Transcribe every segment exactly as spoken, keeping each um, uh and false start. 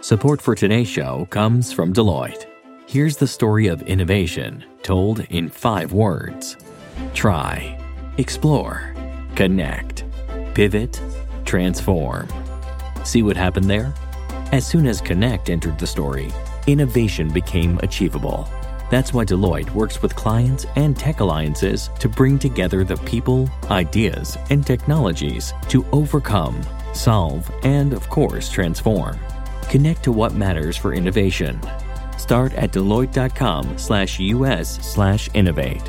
Support for today's show comes from Deloitte. Here's the story of innovation told in five words. Try, explore, connect, pivot, transform. See what happened there? As soon as connect entered the story, innovation became achievable. That's why Deloitte works with clients and tech alliances to bring together the people, ideas, and technologies to overcome, solve, and of course, transform. Connect to what matters for innovation. Start at Deloitte.com slash US slash innovate.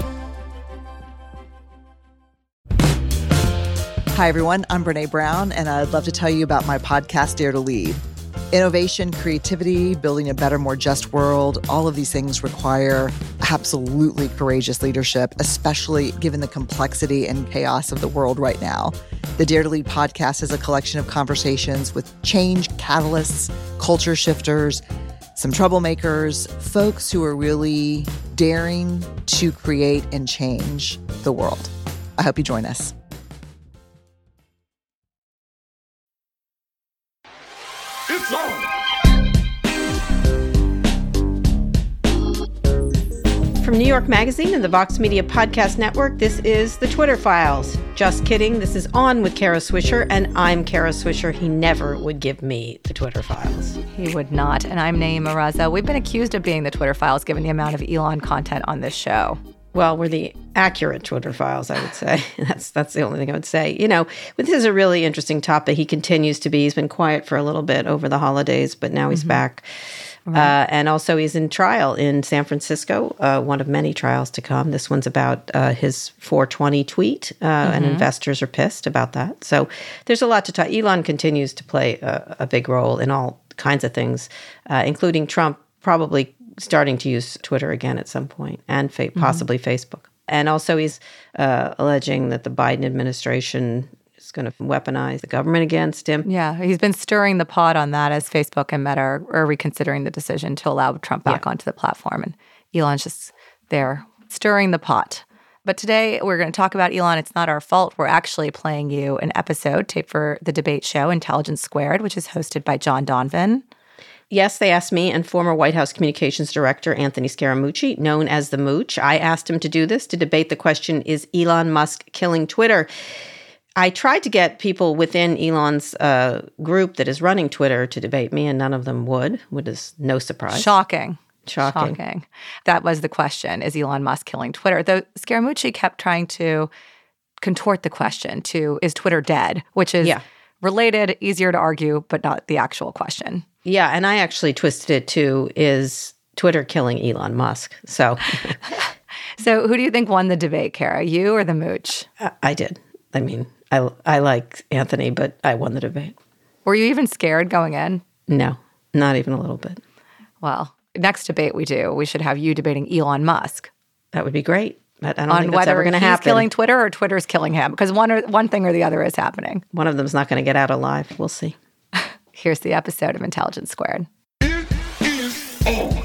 Hi, everyone. I'm Brene Brown, and I'd love to tell you about my podcast, Dare to Lead. Innovation, creativity, building a better, more just world, all of these things require absolutely courageous leadership, especially given the complexity and chaos of the world right now. The Dare to Lead podcast is a collection of conversations with change catalysts, culture shifters, some troublemakers, folks who are really daring to create and change the world. I hope you join us. It's on. From New York Magazine and the Vox Media Podcast Network, this is The Twitter Files. Just kidding, this is On with Kara Swisher, and I'm Kara Swisher. He never would give me The Twitter Files. He would not, and I'm Naeem Raza. We've been accused of being The Twitter Files given the amount of Elon content on this show. Well, we're the accurate Twitter Files, I would say. that's that's the only thing I would say. You know, this is a really interesting topic. He continues to be. He's been quiet for a little bit over the holidays, but now he's mm-hmm. back. Right. Uh, and also he's in trial in San Francisco, uh, one of many trials to come. This one's about uh, his four twenty tweet, uh, mm-hmm. and investors are pissed about that. So there's a lot to talk. Elon continues to play a, a big role in all kinds of things, uh, including Trump probably starting to use Twitter again at some point, and fa- possibly mm-hmm. Facebook. And also he's uh, alleging that the Biden administration is going to weaponize the government against him. Yeah, he's been stirring the pot on that as Facebook and Meta are, are reconsidering the decision to allow Trump back yeah. onto the platform. And Elon's just there stirring the pot. But today we're going to talk about Elon. It's not our fault. We're actually playing you an episode taped for the debate show Intelligence Squared, which is hosted by John Donvan. Yes, they asked me and former White House Communications Director Anthony Scaramucci, known as the Mooch. I asked him to do this to debate the question, is Elon Musk killing Twitter? I tried to get people within Elon's uh, group that is running Twitter to debate me, and none of them would, which is no surprise. Shocking. Shocking. Shocking. That was the question, is Elon Musk killing Twitter? Though Scaramucci kept trying to contort the question to, is Twitter dead? Which is yeah. related, easier to argue, but not the actual question. Yeah, and I actually twisted it to, is Twitter killing Elon Musk? So so who do you think won the debate, Kara, you or the Mooch? I, I did. I mean, I, I like Anthony, but I won the debate. Were you even scared going in? No, not even a little bit. Well, next debate we do, we should have you debating Elon Musk. That would be great. But I don't on think that's ever going to happen. He's killing Twitter or Twitter's killing him, because one or one thing or the other is happening. One of them's not going to get out alive. We'll see. Here's the episode of Intelligence Squared. It is on.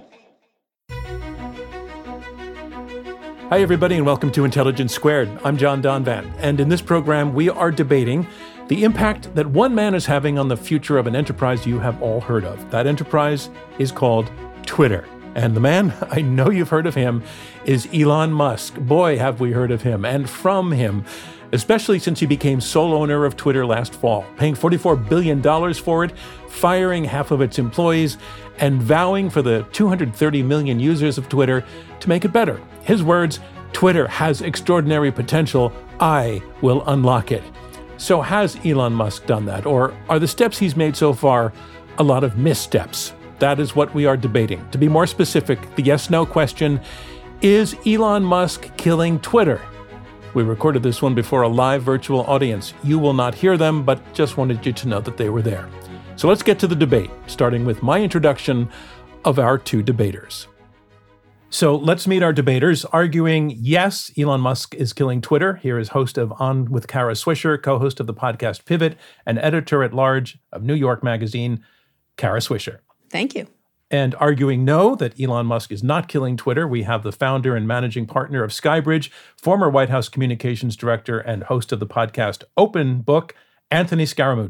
Hi, everybody, and welcome to Intelligence Squared. I'm John Donvan, and in this program, we are debating the impact that one man is having on the future of an enterprise you have all heard of. That enterprise is called Twitter. And the man, I know you've heard of him, is Elon Musk. Boy, have we heard of him and from him, especially since he became sole owner of Twitter last fall, paying forty-four billion dollars for it, firing half of its employees, and vowing for the two hundred thirty million users of Twitter to make it better. His words, Twitter has extraordinary potential. I will unlock it. So has Elon Musk done that? Or are the steps he's made so far a lot of missteps? That is what we are debating. To be more specific, the yes-no question, is Elon Musk killing Twitter? We recorded this one before a live virtual audience. You will not hear them, but just wanted you to know that they were there. So let's get to the debate, starting with my introduction of our two debaters. So let's meet our debaters. Arguing yes, Elon Musk is killing Twitter. Here is host of On with Kara Swisher, co-host of the podcast Pivot, and editor-at-large of New York Magazine, Kara Swisher. Thank you. And arguing no, that Elon Musk is not killing Twitter, we have the founder and managing partner of Skybridge, former White House communications director and host of the podcast Open Book, Anthony Scaramucci.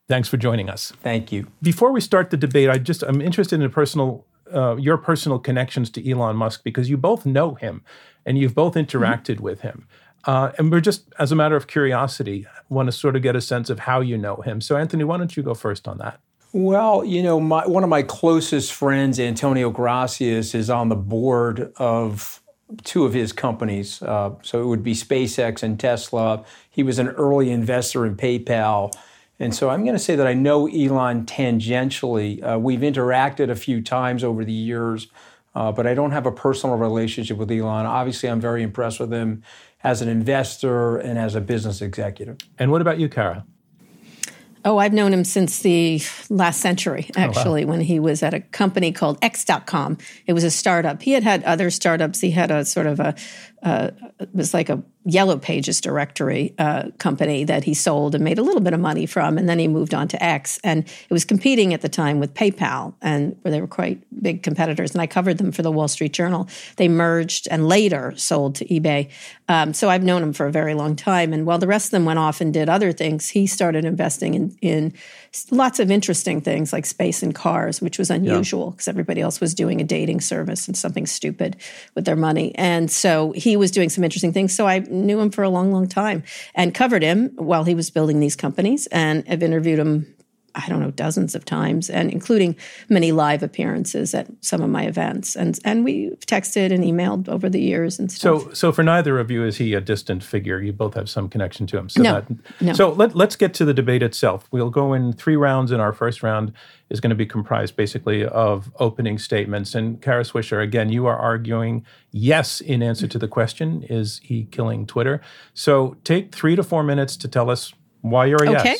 Thanks for joining us. Thank you. Before we start the debate, I just I'm interested in personal uh, your personal connections to Elon Musk, because you both know him and you've both interacted mm-hmm. with him. Uh, and we're just, as a matter of curiosity, want to sort of get a sense of how you know him. So, Anthony, why don't you go first on that? Well, you know, my, one of my closest friends, Antonio Gracias, is on the board of two of his companies. Uh, so it would be SpaceX and Tesla. He was an early investor in PayPal. And so I'm going to say that I know Elon tangentially. Uh, we've interacted a few times over the years, uh, but I don't have a personal relationship with Elon. Obviously, I'm very impressed with him as an investor and as a business executive. And what about you, Kara? Oh, I've known him since the last century, actually, oh, wow. when he was at a company called X dot com. It was a startup. He had had other startups. He had a sort of a, uh, it was like a Yellow Pages directory uh, company that he sold and made a little bit of money from, and then he moved on to X. And it was competing at the time with PayPal, and where they were quite big competitors. And I covered them for the Wall Street Journal. They merged and later sold to eBay. Um, so I've known him for a very long time. And while the rest of them went off and did other things, he started investing in, in lots of interesting things like space and cars, which was unusual because yeah. everybody else was doing a dating service and something stupid with their money. And so he was doing some interesting things. So I knew him for a long, long time and covered him while he was building these companies, and have interviewed him, I don't know, dozens of times, and including many live appearances at some of my events. And and we've texted and emailed over the years and stuff. So so for neither of you is he a distant figure. You both have some connection to him. So no, that, no. So let, let's get to the debate itself. We'll go in three rounds, and our first round is going to be comprised basically of opening statements. And Kara Swisher, again, you are arguing yes in answer to the question, is he killing Twitter? So take three to four minutes to tell us why you're a okay. yes.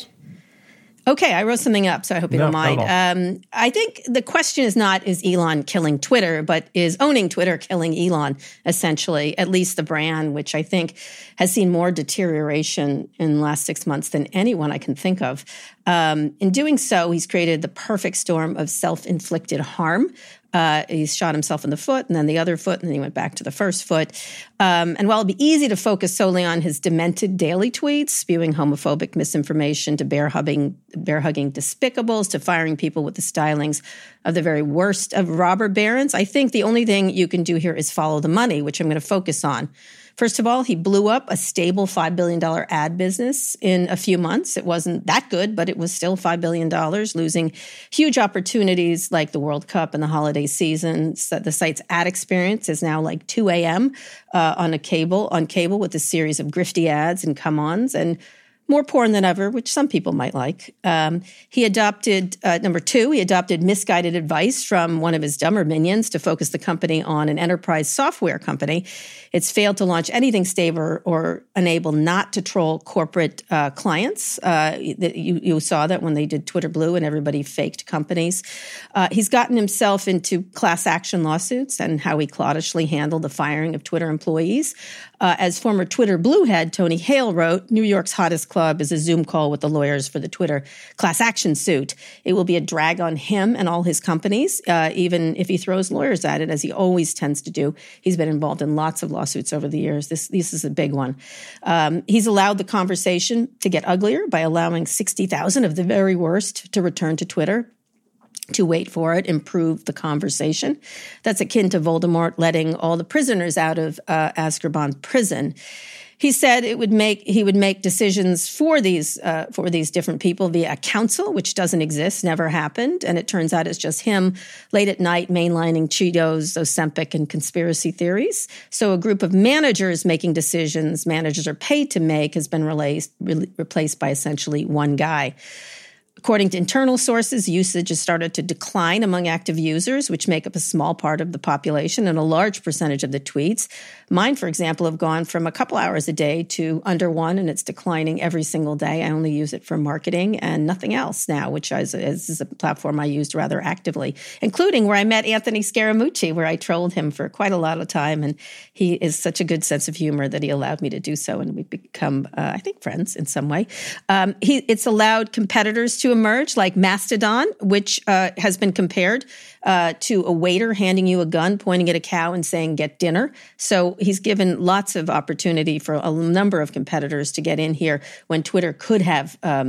Okay, I wrote something up, so I hope you no, don't mind. Um, I think the question is not, is Elon killing Twitter, but is owning Twitter killing Elon, essentially, at least the brand, which I think has seen more deterioration in the last six months than anyone I can think of. Um, in doing so, he's created the perfect storm of self-inflicted harm. Uh, he's shot himself in the foot and then the other foot, and then he went back to the first foot. Um, and while it'd be easy to focus solely on his demented daily tweets, spewing homophobic misinformation to bear-hugging, bear-hugging despicables, to firing people with the stylings of the very worst of robber barons, I think the only thing you can do here is follow the money, which I'm going to focus on. First of all, he blew up a stable five billion dollars ad business in a few months. It wasn't that good, but it was still five billion dollars, losing huge opportunities like the World Cup and the holiday season. So the site's ad experience is now like two a.m. Uh, on a cable, on cable with a series of grifty ads and come-ons, and more porn than ever, which some people might like. Um, he adopted, uh, number two, he adopted misguided advice from one of his dumber minions to focus the company on an enterprise software company. It's failed to launch anything stable or enable not to troll corporate uh, clients. Uh, you, you saw that when they did Twitter Blue and everybody faked companies. Uh, he's gotten himself into class action lawsuits and how he cloddishly handled the firing of Twitter employees. Uh, as former Twitter Blue head Tony Hale wrote, New York's hottest club is a Zoom call with the lawyers for the Twitter class action suit. It will be a drag on him and all his companies, uh, even if he throws lawyers at it, as he always tends to do. He's been involved in lots of lawsuits over the years. This, this is a big one. Um, he's allowed the conversation to get uglier by allowing sixty thousand of the very worst to return to Twitter, to wait for it, improve the conversation. That's akin to Voldemort letting all the prisoners out of uh, Azkaban prison. He said it would make he would make decisions for these uh, for these different people via a council, which doesn't exist, never happened, and it turns out it's just him late at night mainlining Cheetos, Ozempic, and conspiracy theories. So a group of managers making decisions managers are paid to make has been replaced re- replaced by essentially one guy. According to internal sources, usage has started to decline among active users, which make up a small part of the population and a large percentage of the tweets. Mine, for example, have gone from a couple hours a day to under one, and it's declining every single day. I only use it for marketing and nothing else now, which is, is a platform I used rather actively, including where I met Anthony Scaramucci, where I trolled him for quite a lot of time. And he is such a good sense of humor that he allowed me to do so, and we've become, uh, I think, friends in some way. Um, he, it's allowed competitors to emerge, like Mastodon, which uh, has been compared uh, to a waiter handing you a gun, pointing at a cow and saying, get dinner. So he's given lots of opportunity for a number of competitors to get in here when Twitter could have um,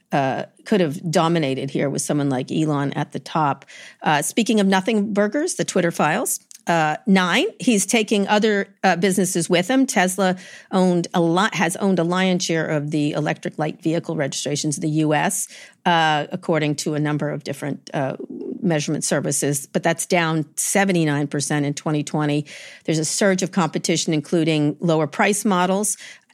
uh, could have dominated here with someone like Elon at the top. Uh, speaking of nothing burgers, the Twitter files. Uh, nine, he's taking other uh, businesses with him. Tesla owned a lot, has owned a lion's share of the electric light vehicle registrations in the U S, uh, according to a number of different uh, measurement services. But that's down seventy-nine percent in twenty twenty. There's a surge of competition, including lower price models.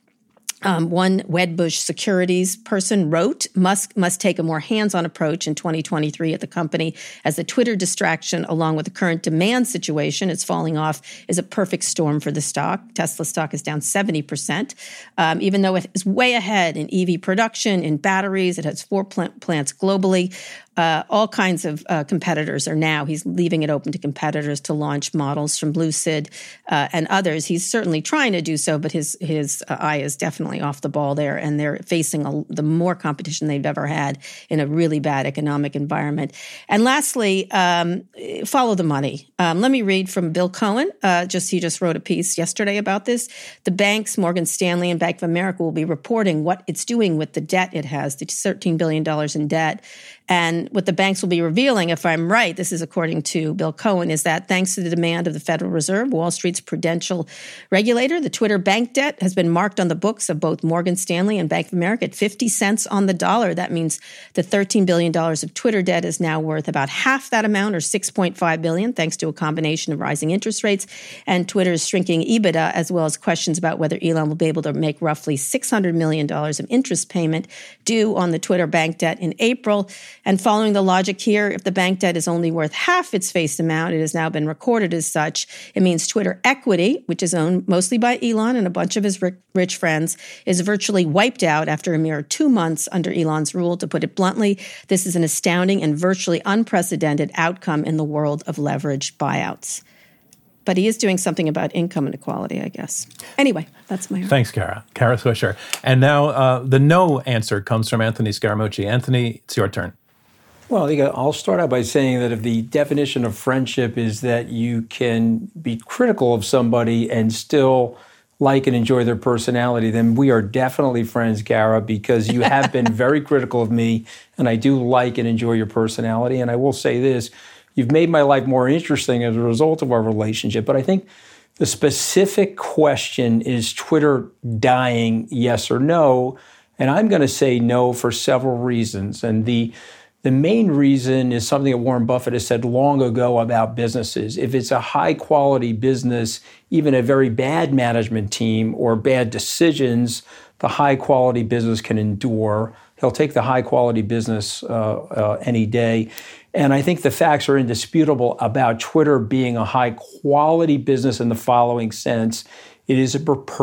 Um, one Wedbush Securities person wrote, Musk must take a more hands-on approach in twenty twenty-three at the company, as the Twitter distraction, along with the current demand situation, it's falling off, is a perfect storm for the stock. Tesla stock is down seventy percent. Um, even though it is way ahead in E V production, in batteries, it has four plant- plants globally. Uh, all kinds of uh, competitors are now. He's leaving it open to competitors to launch models from Lucid uh, and others. He's certainly trying to do so, but his his uh, eye is definitely off the ball there, and they're facing a, the more competition they've ever had in a really bad economic environment. And lastly, um, follow the money. Um, let me read from Bill Cohen. Uh, just he just wrote a piece yesterday about this. The banks, Morgan Stanley and Bank of America, will be reporting what it's doing with the debt it has, the thirteen billion dollars in debt. And what the banks will be revealing, if I'm right, this is according to Bill Cohen, is that thanks to the demand of the Federal Reserve, Wall Street's prudential regulator, the Twitter bank debt has been marked on the books of both Morgan Stanley and Bank of America at fifty cents on the dollar. That means the thirteen billion dollars of Twitter debt is now worth about half that amount, or six point five billion dollars, thanks to a combination of rising interest rates and Twitter's shrinking EBITDA, as well as questions about whether Elon will be able to make roughly six hundred million dollars of interest payment due on the Twitter bank debt in April. And following the logic here, if the bank debt is only worth half its face amount, it has now been recorded as such. It means Twitter equity, which is owned mostly by Elon and a bunch of his rich friends, is virtually wiped out after a mere two months under Elon's rule. To put it bluntly, this is an astounding and virtually unprecedented outcome in the world of leveraged buyouts. But he is doing something about income inequality, I guess. Anyway, that's my... Thanks, Kara. Kara Swisher. And now uh, the no answer comes from Anthony Scaramucci. Anthony, it's your turn. Well, I'll start out by saying that if the definition of friendship is that you can be critical of somebody and still like and enjoy their personality, then we are definitely friends, Kara, because you have been very critical of me, and I do like and enjoy your personality. And I will say this, you've made my life more interesting as a result of our relationship. But I think the specific question is Twitter dying, yes or no? And I'm going to say no for several reasons. And the The main reason is something that Warren Buffett has said long ago about businesses. If it's a high-quality business, even a very bad management team or bad decisions, the high-quality business can endure. He'll take the high-quality business uh, uh, any day. And I think the facts are indisputable about Twitter being a high-quality business in the following sense. It is a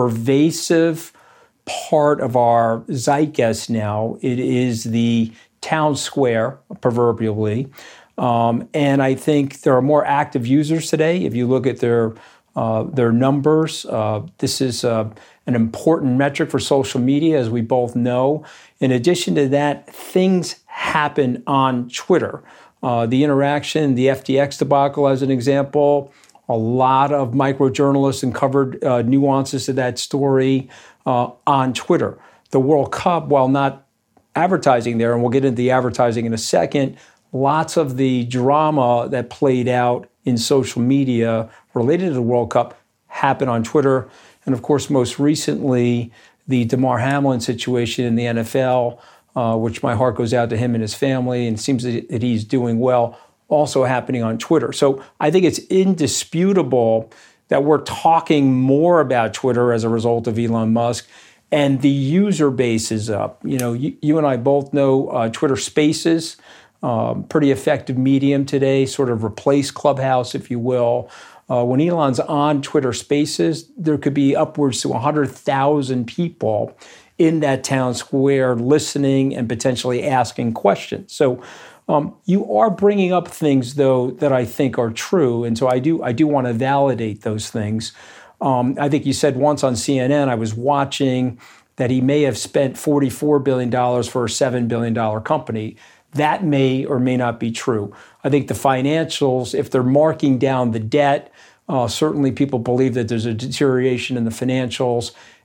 pervasive part of our zeitgeist now. It is the town square, proverbially. Um, and I think there are more active users today. If you look at their uh, their numbers, uh, this is uh, an important metric for social media, as we both know. In addition to that, things happen on Twitter. Uh, the interaction, the F T X debacle as an example, a lot of microjournalists uncovered uh, nuances to that story uh, on Twitter. The World Cup, while not advertising there, and we'll get into the advertising in a second, lots of the drama that played out in social media related to the World Cup happened on Twitter. And of course, most recently, the Damar Hamlin situation in the N F L, uh, which my heart goes out to him and his family, and seems that he's doing well, also happening on Twitter. So I think it's indisputable that we're talking more about Twitter as a result of Elon Musk. And the user base is up. You know, you, you and I both know uh, Twitter Spaces, um, pretty effective medium today, sort of replace Clubhouse, if you will. Uh, when Elon's on Twitter Spaces, there could be upwards to one hundred thousand people in that town square listening and potentially asking questions. So um, you are bringing up things, though, that I think are true. And so I do, I do want to validate those things. Um, I think you said once on C N N, I was watching that he may have spent forty-four billion dollars for a seven billion dollars company. That may or may not be true. I think the financials, if they're marking down the debt, uh, certainly people believe that there's a deterioration in the financials.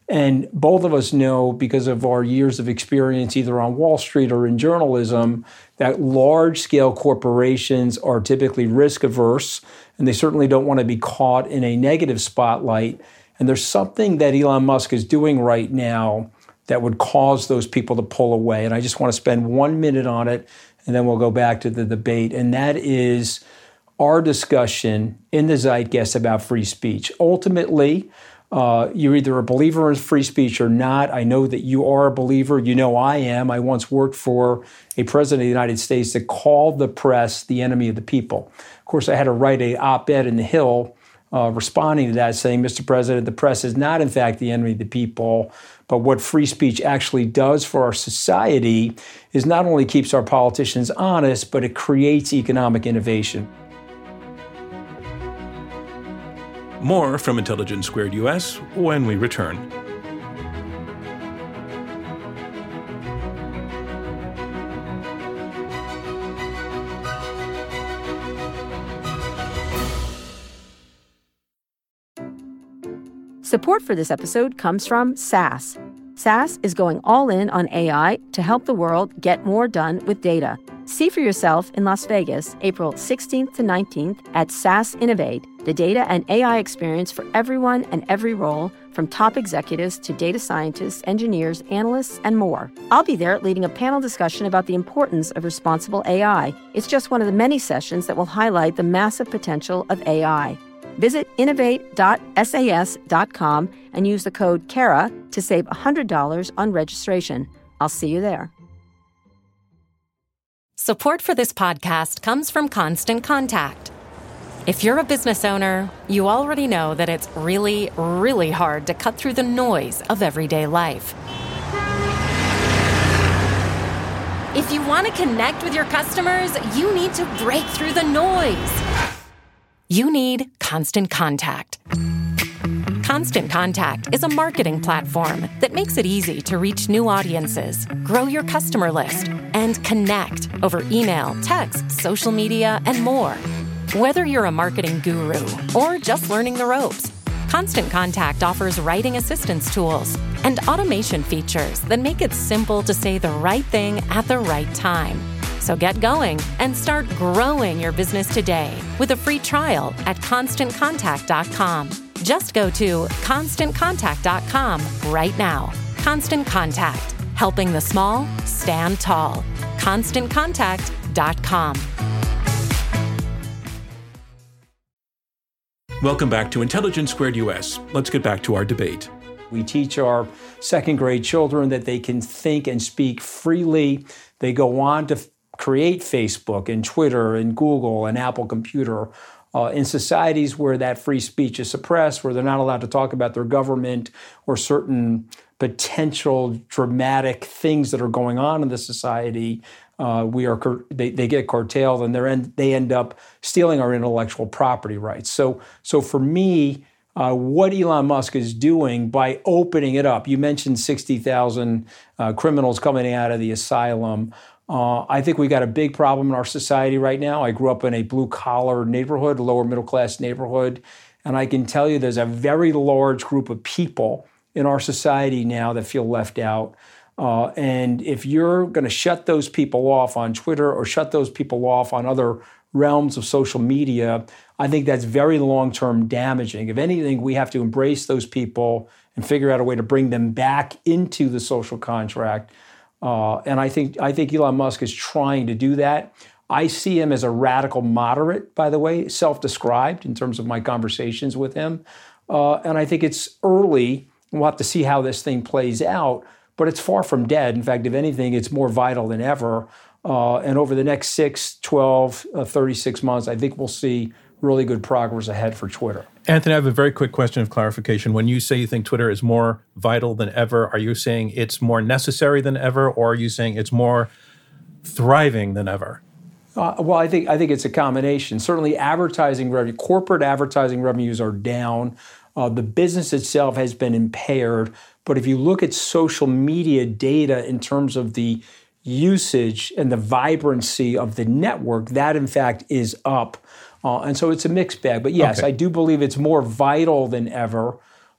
And both of us know, because of our years of experience either on Wall Street or in journalism, that large-scale corporations are typically risk-averse, and they certainly don't want to be caught in a negative spotlight. And there's something that Elon Musk is doing right now that would cause those people to pull away. And I just want to spend one minute on it, and then we'll go back to the debate. And that is our discussion in the zeitgeist about free speech. Ultimately, uh, you're either a believer in free speech or not. I know that you are a believer. You know I am. I once worked for a president of the United States that called the press the enemy of the people. Of course, I had to write an op-ed in The Hill uh, responding to that, saying, Mister President, the press is not, in fact, the enemy of the people. But what free speech actually does for our society is not only keeps our politicians honest, but it creates economic innovation. More from Intelligence Squared U S when we return. Support for this episode comes from S A S. S A S is going all in on A I to help the world get more done with data. See for yourself in Las Vegas, April sixteenth to nineteenth at S A S Innovate, the data and A I experience for everyone and every role, from top executives to data scientists, engineers, analysts, and more. I'll be there leading a panel discussion about the importance of responsible A I. It's just one of the many sessions that will highlight the massive potential of A I. Visit innovate dot S A S dot com and use the code Kara to save one hundred dollars on registration. I'll see you there. Support for this podcast comes from Constant Contact. If you're a business owner, you already know that it's really, really hard to cut through the noise of everyday life. If you want to connect with your customers, you need to break through the noise. You need Constant Contact. Constant Contact is a marketing platform that makes it easy to reach new audiences, grow your customer list, and connect over email, text, social media, and more. Whether you're a marketing guru or just learning the ropes, Constant Contact offers writing assistance tools and automation features that make it simple to say the right thing at the right time. So get going and start growing your business today with a free trial at constant contact dot com. Just go to constant contact dot com right now. Constant Contact, helping the small stand tall. constant contact dot com. Welcome back to Intelligence Squared U S. Let's get back to our debate. We teach our second grade children that they can think and speak freely. They go on to create Facebook and Twitter and Google and Apple Computer. Uh, in societies where that free speech is suppressed, where they're not allowed to talk about their government or certain potential dramatic things that are going on in the society, uh, we are they, they get curtailed, and they're end, they end up stealing our intellectual property rights. So, so for me, uh, what Elon Musk is doing by opening it up, you mentioned sixty thousand uh, criminals coming out of the asylum. Uh, I think we got a big problem in our society right now. I grew up in a blue-collar neighborhood, lower middle-class neighborhood, and I can tell you there's a very large group of people in our society now that feel left out. Uh, and if you're going to shut those people off on Twitter or shut those people off on other realms of social media, I think that's very long-term damaging. If anything, we have to embrace those people and figure out a way to bring them back into the social contract. Uh, and I think I think Elon Musk is trying to do that. I see him as a radical moderate, by the way, self-described in terms of my conversations with him. Uh, and I think it's early. We'll have to see how this thing plays out, but it's far from dead. In fact, if anything, it's more vital than ever. Uh, and over the next six, twelve, uh, thirty-six months, I think we'll see really good progress ahead for Twitter. Anthony, I have a very quick question of clarification. When you say you think Twitter is more vital than ever, are you saying it's more necessary than ever, or are you saying it's more thriving than ever? Uh, well, I think I think it's a combination. Certainly, advertising revenue, corporate advertising revenues are down. Uh, the business itself has been impaired. But if you look at social media data in terms of the usage and the vibrancy of the network, that in fact is up. Uh, and so it's a mixed bag. But yes, okay. I do believe it's more vital than ever.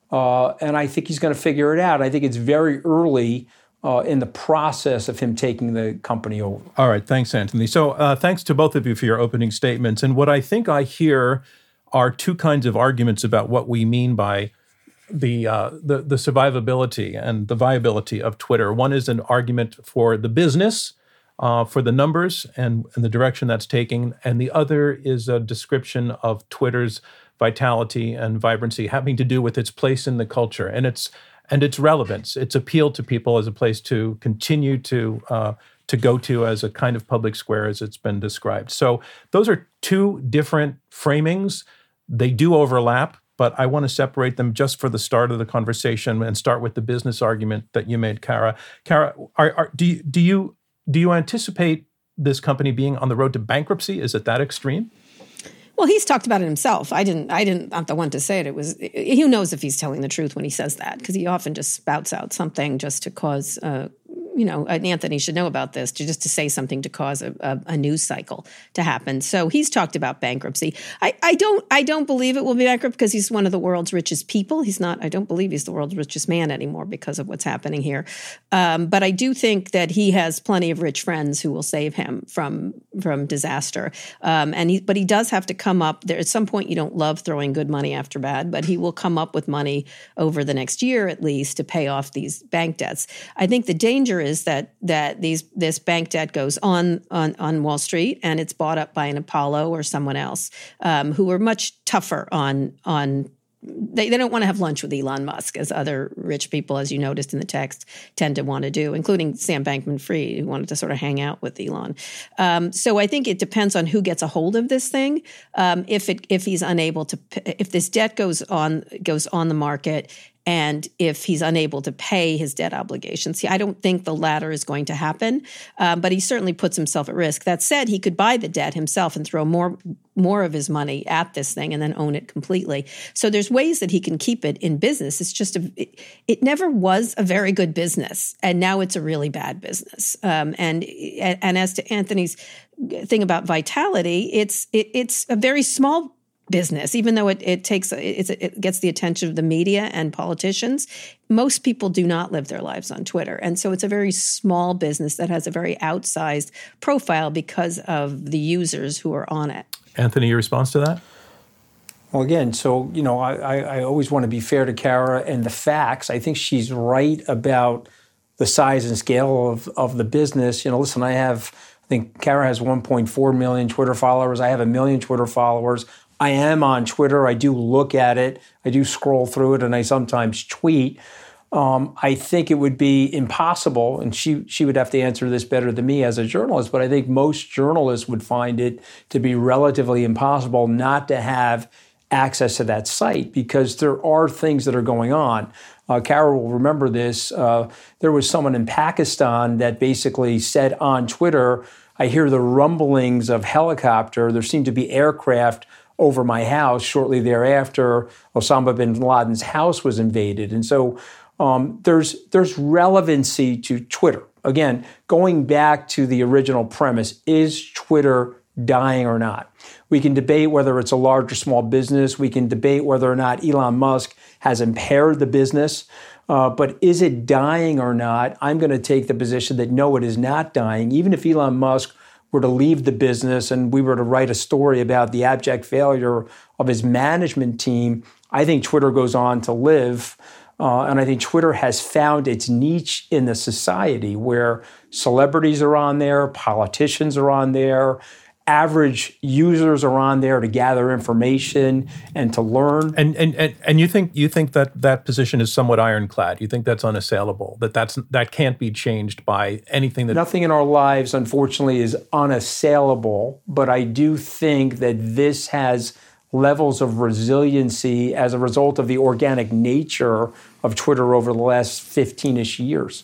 uh, and I think he's going to figure it out. I think it's very early uh, in the process of him taking the company over. All right, thanks, Anthony. So uh, thanks to both of you for your opening statements. And what I think I hear are two kinds of arguments about what we mean by the uh, the, the survivability and the viability of Twitter. One is an argument for the business, uh, for the numbers and, and the direction that's taking. And the other is a description of Twitter's vitality and vibrancy having to do with its place in the culture and its and its relevance, its appeal to people as a place to continue to uh, to go to as a kind of public square as it's been described. So those are two different framings. They do overlap, but I want to separate them just for the start of the conversation and start with the business argument that you made, Kara. Kara, are, are, do you do you do you anticipate this company being on the road to bankruptcy? Is it that extreme? Well, he's talked about it himself. I didn't. I didn't. I'm the one to say it. It was. Who knows if he's telling the truth when he says that? Because he often just spouts out something just to cause. Uh, you know, and Anthony should know about this, to just to say something to cause a, a, a news cycle to happen. So he's talked about bankruptcy. I, I don't I don't believe it will be bankrupt because he's one of the world's richest people. He's not, I don't believe he's the world's richest man anymore because of what's happening here. Um, but I do think that he has plenty of rich friends who will save him from from disaster. Um, and he, but he does have to come up there. At some point, you don't love throwing good money after bad, but he will come up with money over the next year at least to pay off these bank debts. I think the danger is is that that these this bank debt goes on on, on Wall Street and it's bought up by an Apollo or someone else um, who are much tougher on on. They, they don't want to have lunch with Elon Musk, as other rich people, as you noticed in the text, tend to want to do, including Sam Bankman-Fried, who wanted to sort of hang out with Elon. Um, so I think it depends on who gets a hold of this thing. Um, if it if he's unable to, if this debt goes on goes on the market, and if he's unable to pay his debt obligations. See, I don't think the latter is going to happen, um, but he certainly puts himself at risk. That said, he could buy the debt himself and throw more more of his money at this thing and then own it completely. So there's ways that he can keep it in business. It's just a, it, it never was a very good business, and now it's a really bad business. Um, and and as to Anthony's thing about vitality, it's it, it's a very small business, even though it, it takes it, it gets the attention of the media and politicians. Most people do not live their lives on Twitter, and so it's a very small business that has a very outsized profile because of the users who are on it. Anthony, your response to that? Well, again, so you know, I, I, I always want to be fair to Kara and the facts. I think she's right about the size and scale of of the business. You know, listen, I have I think Kara has one point four million Twitter followers. I have a million Twitter followers. I am on Twitter. I do look at it. I do scroll through it, and I sometimes tweet. Um, I think it would be impossible, and she she would have to answer this better than me as a journalist, but I think most journalists would find it to be relatively impossible not to have access to that site because there are things that are going on. Uh, Kara will remember this. Uh, there was someone in Pakistan that basically said on Twitter, I hear the rumblings of helicopter. There seem to be aircraft over my house. Shortly thereafter, Osama bin Laden's house was invaded. And so um, there's there's relevancy to Twitter. Again, going back to the original premise, is Twitter dying or not? We can debate whether it's a large or small business. We can debate whether or not Elon Musk has impaired the business. Uh, but is it dying or not? I'm going to take the position that no, it is not dying. Even if Elon Musk were to leave the business and we were to write a story about the abject failure of his management team, I think Twitter goes on to live. Uh, and I think Twitter has found its niche in the society where celebrities are on there, politicians are on there, average users are on there to gather information and to learn. And and and, and you think you think that that position is somewhat ironclad? You think that's unassailable? That that's that can't be changed by anything that nothing in our lives, unfortunately, is unassailable. But I do think that this has levels of resiliency as a result of the organic nature of Twitter over the last fifteen-ish years.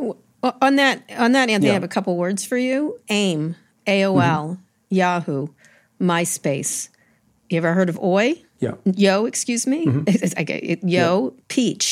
On that, on that, Anthony, Yeah. I have a couple words for you. AIM, A O L, mm-hmm. Yahoo, MySpace. You ever heard of Oi? Yeah. Yo, excuse me. Mm-hmm. I get it. Yo, yeah. Peach.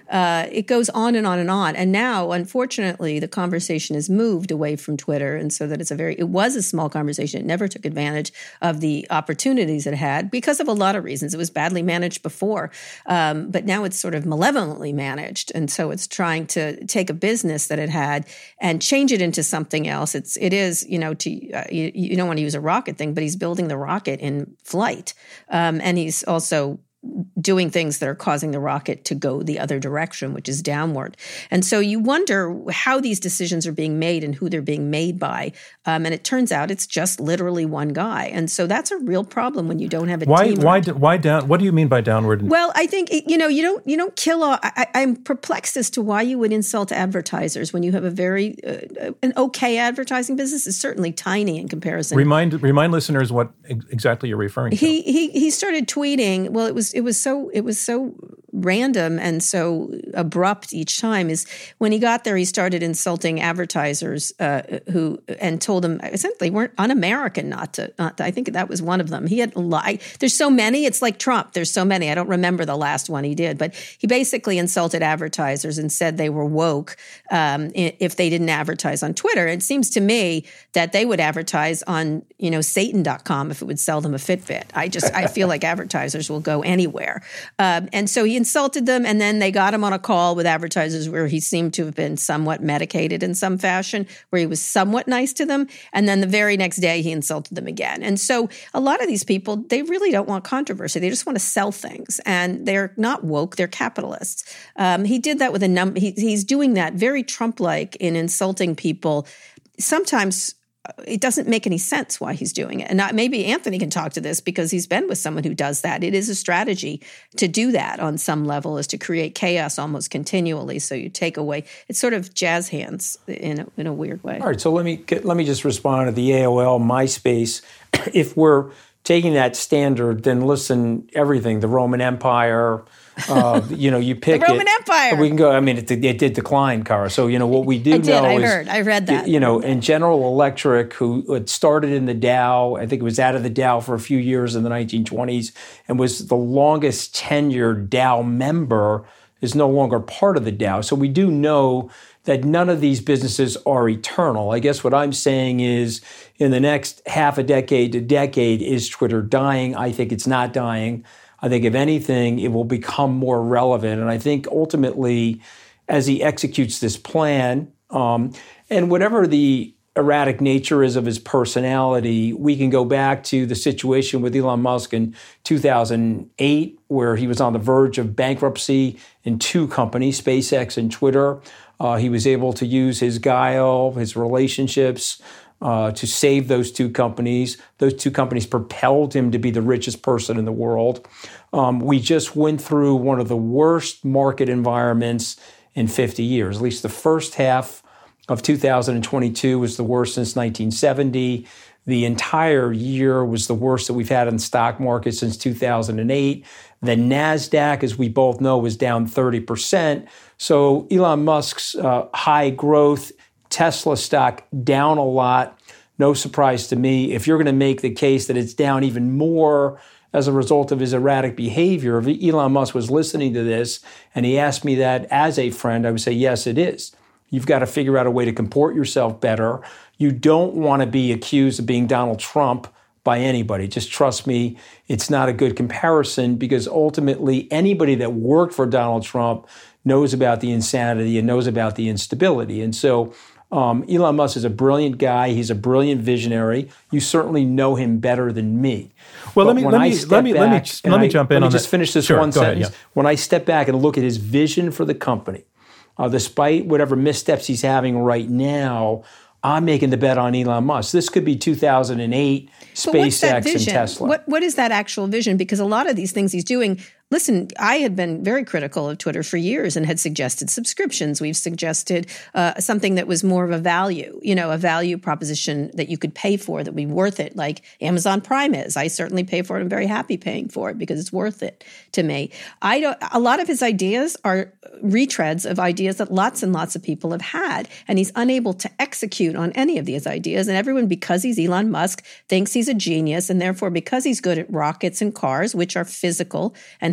Uh, it goes on and on and on. And now, unfortunately, the conversation has moved away from Twitter, and so that it's a very, it was a small conversation. It never took advantage of the opportunities it had because of a lot of reasons. It was badly managed before, um, but now it's sort of malevolently managed. And so it's trying to take a business that it had and change it into something else. It's, it is, you know, to, uh, you, you don't want to use a rocket thing, but he's building the rocket in flight. Um, and he's also doing things that are causing the rocket to go the other direction, which is downward. And so you wonder how these decisions are being made and who they're being made by. Um, and it turns out it's just literally one guy. And so that's a real problem when you don't have a why, team. Why? Why down? What do you mean by downward? Well, I think, you know, you don't you don't kill all. I, I'm perplexed as to why you would insult advertisers when you have a very uh, an okay advertising business. Is certainly tiny in comparison. Remind remind listeners what ex- exactly you're referring to. He he he started tweeting. Well, it was it was so it was so random and so abrupt each time. Is when he got there, he started insulting advertisers uh, who and told them essentially weren't un-American not to. Not to, I think that was one of them. He had lied. There's so many. It's like Trump. There's so many. I don't remember the last one he did, but he basically insulted advertisers and said they were woke um, if they didn't advertise on Twitter. It seems to me that they would advertise on you know Satan dot com if it would sell them a Fitbit. I just I feel like advertisers will go anywhere. Um, and so he insulted them, and then they got him on a call with advertisers where he seemed to have been somewhat medicated in some fashion, where he was somewhat nice to them. And then the very next day, he insulted them again. And so a lot of these people, they really don't want controversy. They just want to sell things. And they're not woke. They're capitalists. Um, he did that with a number. He, he's doing that very Trump-like in insulting people. Sometimes it doesn't make any sense why he's doing it. And not, maybe Anthony can talk to this because he's been with someone who does that. It is a strategy to do that on some level, is to create chaos almost continually. So you take away, it's sort of jazz hands in a, in a weird way. All right, so let me get, let me just respond to the A O L, MySpace. If we're taking that standard, then listen, everything, the Roman Empire, uh, you know, you pick the Roman it. Empire. We can go, I mean, it, it did decline, Cara. So, you know, what we do I did, know I is, heard, I read that. You know, in General Electric, who had started in the Dow, I think it was out of the Dow for a few years in the nineteen twenties, and was the longest tenured Dow member, is no longer part of the Dow. So we do know that none of these businesses are eternal. I guess what I'm saying is, in the next half a decade to decade, is Twitter dying? I think it's not dying. I think, if anything, it will become more relevant. And I think ultimately, as he executes this plan, um, and whatever the erratic nature is of his personality, we can go back to the situation with Elon Musk in two thousand eight, where he was on the verge of bankruptcy in two companies, SpaceX and Twitter. Uh, he was able to use his guile, his relationships, uh, to save those two companies. Those two companies propelled him to be the richest person in the world. Um, we just went through one of the worst market environments in fifty years. At least the first half of two thousand twenty-two was the worst since nineteen seventy. The entire year was the worst that we've had in the stock market since two thousand eight. The NASDAQ, as we both know, was down thirty percent. So Elon Musk's uh, high growth Tesla stock down a lot. No surprise to me. If you're going to make the case that it's down even more as a result of his erratic behavior, if Elon Musk was listening to this and he asked me that as a friend, I would say, yes, it is. You've got to figure out a way to comport yourself better. You don't want to be accused of being Donald Trump by anybody. Just trust me, it's not a good comparison, because ultimately anybody that worked for Donald Trump knows about the insanity and knows about the instability. And so um, Elon Musk is a brilliant guy. He's a brilliant visionary. You certainly know him better than me. Well, but let me let me let me let me let me I, jump in let me on just that. finish this Sure, one go ahead, sentence. yeah. When I step back and look at his vision for the company, uh, despite whatever missteps he's having right now, I'm making the bet on Elon Musk. This could be two thousand eight, SpaceX and Tesla. What What is that actual vision? Because a lot of these things he's doing, listen, I had been very critical of Twitter for years and had suggested subscriptions. We've suggested uh, something that was more of a value, you know, a value proposition that you could pay for that would be worth it, like Amazon Prime is. I certainly pay for it. I'm very happy paying for it because it's worth it to me. I don't. A lot of his ideas are retreads of ideas that lots and lots of people have had, and he's unable to execute on any of these ideas. And everyone, because he's Elon Musk, thinks he's a genius, and therefore because he's good at rockets and cars, which are physical and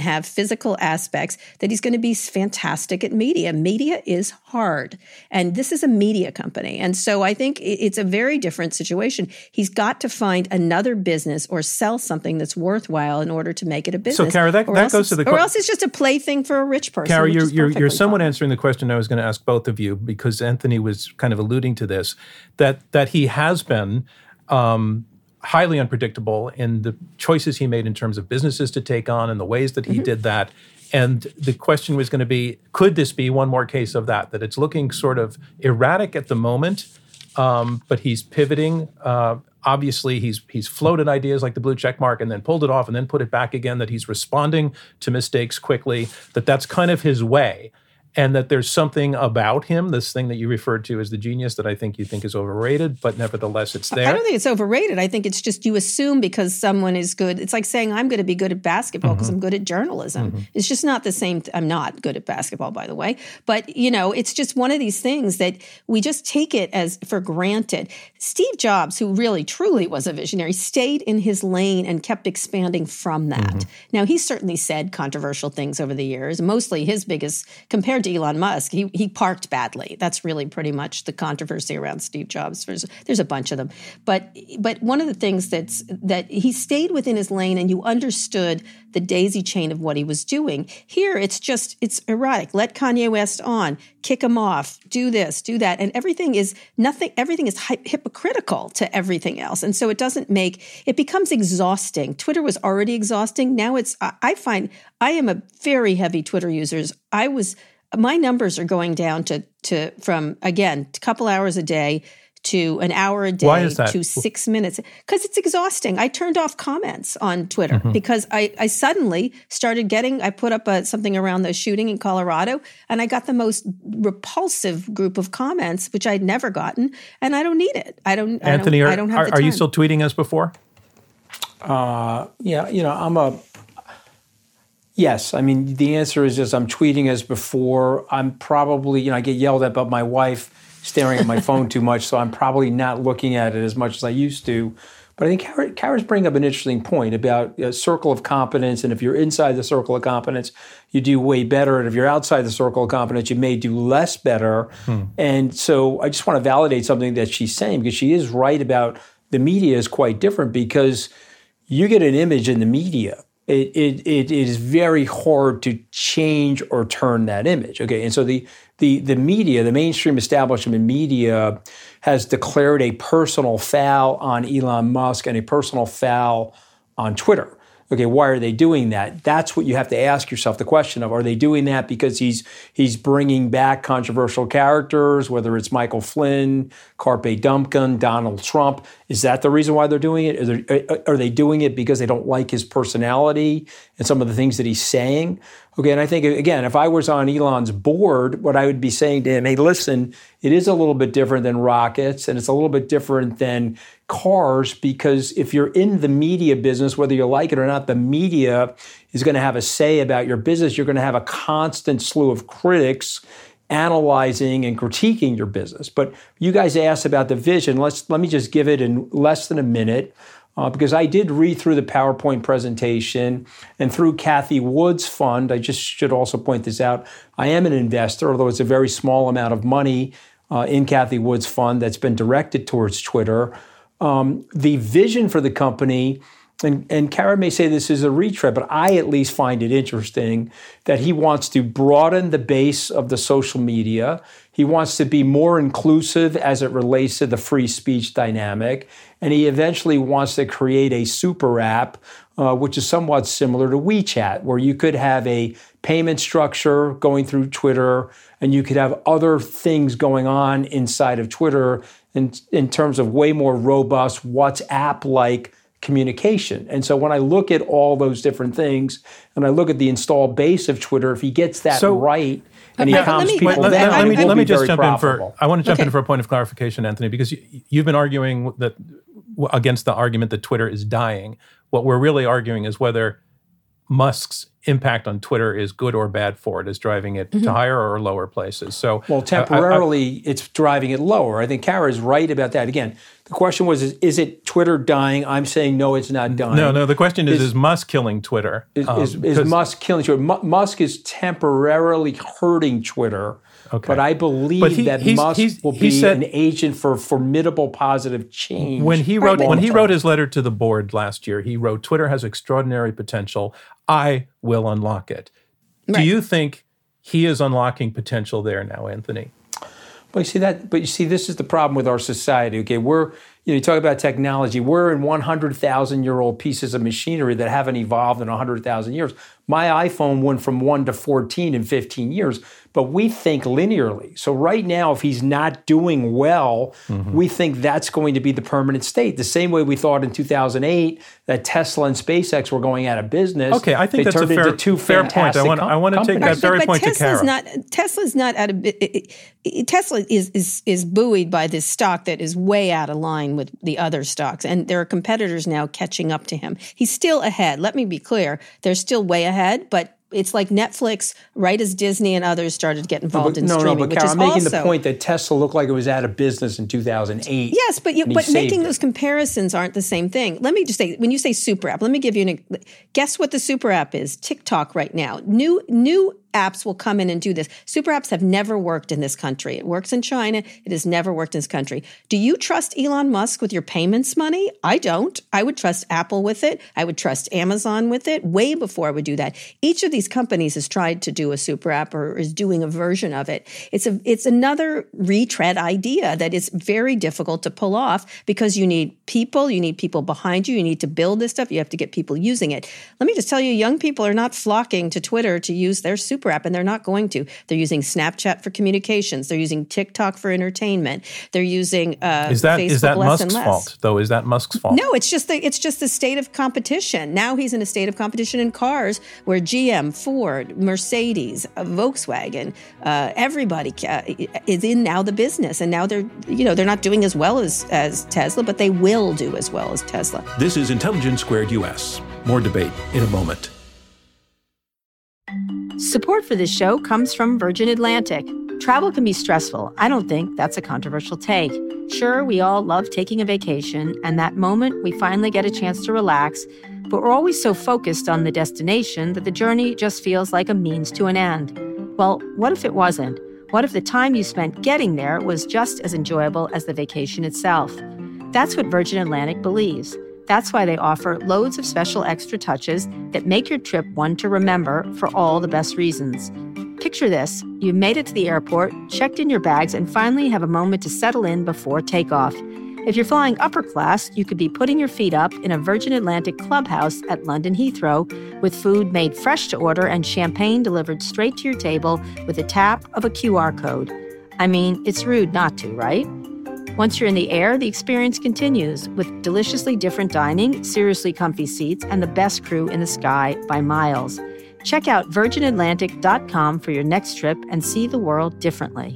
and have physical aspects, that he's going to be fantastic at media. Media is hard. And this is a media company. And so I think it's a very different situation. He's got to find another business or sell something that's worthwhile in order to make it a business. So, Kara, that, that goes to the question. Or else it's just a plaything for a rich person. Kara, you're, you're, you're somewhat fine. answering the question I was going to ask both of you, because Anthony was kind of alluding to this, that that he has been um, highly unpredictable in the choices he made in terms of businesses to take on and the ways that he mm-hmm. did that. And the question was going to be, could this be one more case of that, that it's looking sort of erratic at the moment, um, but he's pivoting. Uh, obviously, he's he's floated ideas like the blue check mark and then pulled it off and then put it back again, that he's responding to mistakes quickly, that that's kind of his way. And that there's something about him, this thing that you referred to as the genius, that I think you think is overrated, but nevertheless it's there. I don't think it's overrated. I think it's just you assume because someone is good. It's like saying I'm going to be good at basketball because mm-hmm. I'm good at journalism. Mm-hmm. It's just not the same. Th- I'm not good at basketball, by the way. But, you know, it's just one of these things that we just take it as for granted. Steve Jobs, who really, truly was a visionary, stayed in his lane and kept expanding from that. Mm-hmm. Now, he certainly said controversial things over the years. Mostly his biggest, compared to Elon Musk, he he parked badly. That's really pretty much the controversy around Steve Jobs. There's, there's a bunch of them. But but one of the things that's that he stayed within his lane and you understood the daisy chain of what he was doing. Here, it's just, it's erratic. Let Kanye West on, kick him off, do this, do that. And everything is nothing, everything is hy- hypocritical to everything else. And so it doesn't make, it becomes exhausting. Twitter was already exhausting. Now it's, I find, I am a very heavy Twitter user. I was, my numbers are going down to, to from, again, a couple hours a day to an hour a day Why is that? to six minutes. Because it's exhausting. I turned off comments on Twitter mm-hmm. because I, I suddenly started getting, I put up a, something around the shooting in Colorado, and I got the most repulsive group of comments, which I'd never gotten, and I don't need it. I don't, Anthony, I don't, are, I don't have are, the time. Are you still tweeting as before? Uh, yeah, you know, I'm a, yes. I mean, the answer is just I'm tweeting as before. I'm probably, you know, I get yelled at by my wife staring at my phone too much, so I'm probably not looking at it as much as I used to. But I think Kara, Kara's bringing up an interesting point about a circle of competence, and if you're inside the circle of competence, you do way better, and if you're outside the circle of competence, you may do less better. Hmm. And so I just want to validate something that she's saying, because she is right about the media is quite different, because you get an image in the media. It, it, it is very hard to change or turn that image. Okay, and so the the the media, the mainstream establishment media, has declared a personal foul on Elon Musk and a personal foul on Twitter. Okay, why are they doing that? That's what you have to ask yourself the question of. Are they doing that because he's he's bringing back controversial characters, whether it's Michael Flynn, Carpe Diem, Donald Trump? Is that the reason why they're doing it? Are they, are they doing it because they don't like his personality and some of the things that he's saying? Okay, and I think, again, if I was on Elon's board, what I would be saying to him, hey, listen, it is a little bit different than rockets, and it's a little bit different than cars, because if you're in the media business, whether you like it or not, the media is going to have a say about your business. You're going to have a constant slew of critics analyzing and critiquing your business. But you guys asked about the vision. Let's let me just give it in less than a minute. Uh, because I did read through the PowerPoint presentation, and through Cathie Wood's fund, I just should also point this out, I am an investor, although it's a very small amount of money uh, in Cathie Wood's fund that's been directed towards Twitter. Um, the vision for the company, and, and Kara may say this is a retread, but I at least find it interesting that he wants to broaden the base of the social media. He wants to be more inclusive as it relates to the free speech dynamic. And he eventually wants to create a super app, uh, which is somewhat similar to WeChat, where you could have a payment structure going through Twitter, and you could have other things going on inside of Twitter in, in terms of way more robust WhatsApp-like communication. And so when I look at all those different things, and I look at the installed base of Twitter, if he gets that so, right, and he calms people let, down, let, let me, let me just jump profitable. in for, I want to jump okay. in for a point of clarification, Anthony, because you, you've been arguing that against the argument that Twitter is dying. What we're really arguing is whether Musk's impact on Twitter is good or bad for it, is driving it mm-hmm. to higher or lower places. So, well, temporarily, I, I, it's driving it lower. I think Kara is right about that. Again, the question was, is, is it Twitter dying? I'm saying no, it's not dying. No, no, the question is, is, is Musk killing Twitter? Is, um, is, is Musk killing Twitter? M- Musk is temporarily hurting Twitter. Okay. But I believe but he, that he's, Musk he's, will be said, an agent for formidable positive change. When he wrote when he wrote his letter to the board last year, he wrote, "Twitter has extraordinary potential. I will unlock it." Right. Do you think he is unlocking potential there now, Anthony? Well, you see that. But you see, this is the problem with our society. Okay, we're you know, you talk about technology. We're in one hundred thousand year old pieces of machinery that haven't evolved in one hundred thousand years. My iPhone went from one to fourteen in fifteen years. But we think linearly. So right now, if he's not doing well, mm-hmm. we think that's going to be the permanent state. The same way we thought in two thousand eight that Tesla and SpaceX were going out of business. Okay, I think they that's a fair, two fair point. I want, com- I want to take that very but, but point Tesla's to Kara. Not, Tesla's not out of it, it, Tesla is, is is buoyed by this stock that is way out of line with the other stocks, and there are competitors now catching up to him. He's still ahead. Let me be clear; they're still way ahead, but. It's like Netflix, right as Disney and others started to get involved no, but, in no, streaming. No, but Kara, I'm making the point that Tesla looked like it was out of business in two thousand eight. Yes, but you, but making it. those comparisons aren't the same thing. Let me just say, when you say super app, let me give you an guess what the super app is. TikTok right now. New new apps will come in and do this. Super apps have never worked in this country. It works in China. It has never worked in this country. Do you trust Elon Musk with your payments money? I don't. I would trust Apple with it. I would trust Amazon with it way before I would do that. Each of these companies has tried to do a super app or is doing a version of it. It's a it's another retread idea that is very difficult to pull off because you need people, you need people behind you, you need to build this stuff, you have to get people using it. Let me just tell you, young people are not flocking to Twitter to use their super app, and they're not going to. They're using Snapchat for communications. They're using TikTok for entertainment. They're using uh, is that Facebook is that less Musk's and less. fault though? Is that Musk's fault? No, it's just the it's just the state of competition. Now he's in a state of competition in cars where G M, Ford, Mercedes, uh, Volkswagen, uh, everybody uh, is in now the business, and now they're you know they're not doing as well as as Tesla, but they will do as well as Tesla. This is Intelligence Squared U S. More debate in a moment. Support for this show comes from Virgin Atlantic. Travel can be stressful. I don't think that's a controversial take. Sure, we all love taking a vacation, and that moment we finally get a chance to relax, but we're always so focused on the destination that the journey just feels like a means to an end. Well, what if it wasn't? What if the time you spent getting there was just as enjoyable as the vacation itself? That's what Virgin Atlantic believes. That's why they offer loads of special extra touches that make your trip one to remember for all the best reasons. Picture this. You've made it to the airport, checked in your bags, and finally have a moment to settle in before takeoff. If you're flying upper class, you could be putting your feet up in a Virgin Atlantic clubhouse at London Heathrow with food made fresh to order and champagne delivered straight to your table with a tap of a Q R code. I mean, it's rude not to, right? Once you're in the air, the experience continues with deliciously different dining, seriously comfy seats, and the best crew in the sky by miles. Check out virgin atlantic dot com for your next trip and see the world differently.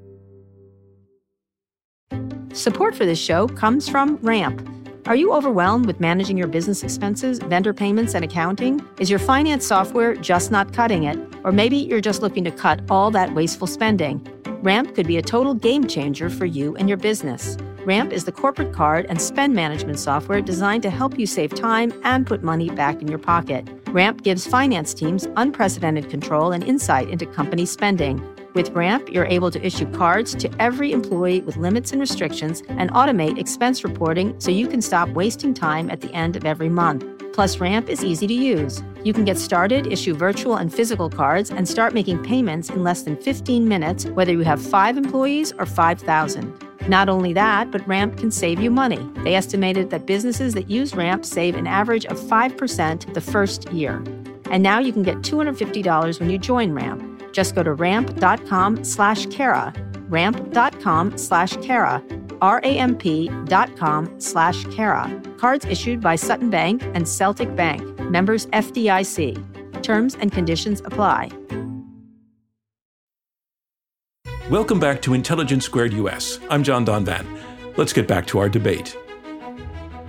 Support for this show comes from Ramp. Are you overwhelmed with managing your business expenses, vendor payments, and accounting? Is your finance software just not cutting it? Or maybe you're just looking to cut all that wasteful spending. Ramp could be a total game changer for you and your business. Ramp is the corporate card and spend management software designed to help you save time and put money back in your pocket. Ramp gives finance teams unprecedented control and insight into company spending. With Ramp, you're able to issue cards to every employee with limits and restrictions and automate expense reporting so you can stop wasting time at the end of every month. Plus, Ramp is easy to use. You can get started, issue virtual and physical cards, and start making payments in less than fifteen minutes, whether you have five employees or five thousand. Not only that, but Ramp can save you money. They estimated that businesses that use Ramp save an average of five percent the first year. And now you can get two hundred fifty dollars when you join Ramp. Just go to ramp.com slash Kara, ramp.com slash Kara, R-A-M-P dot com slash Kara. Cards issued by Sutton Bank and Celtic Bank, members F D I C. Terms and conditions apply. Welcome back to Intelligence Squared U S. I'm John Donvan. Let's get back to our debate.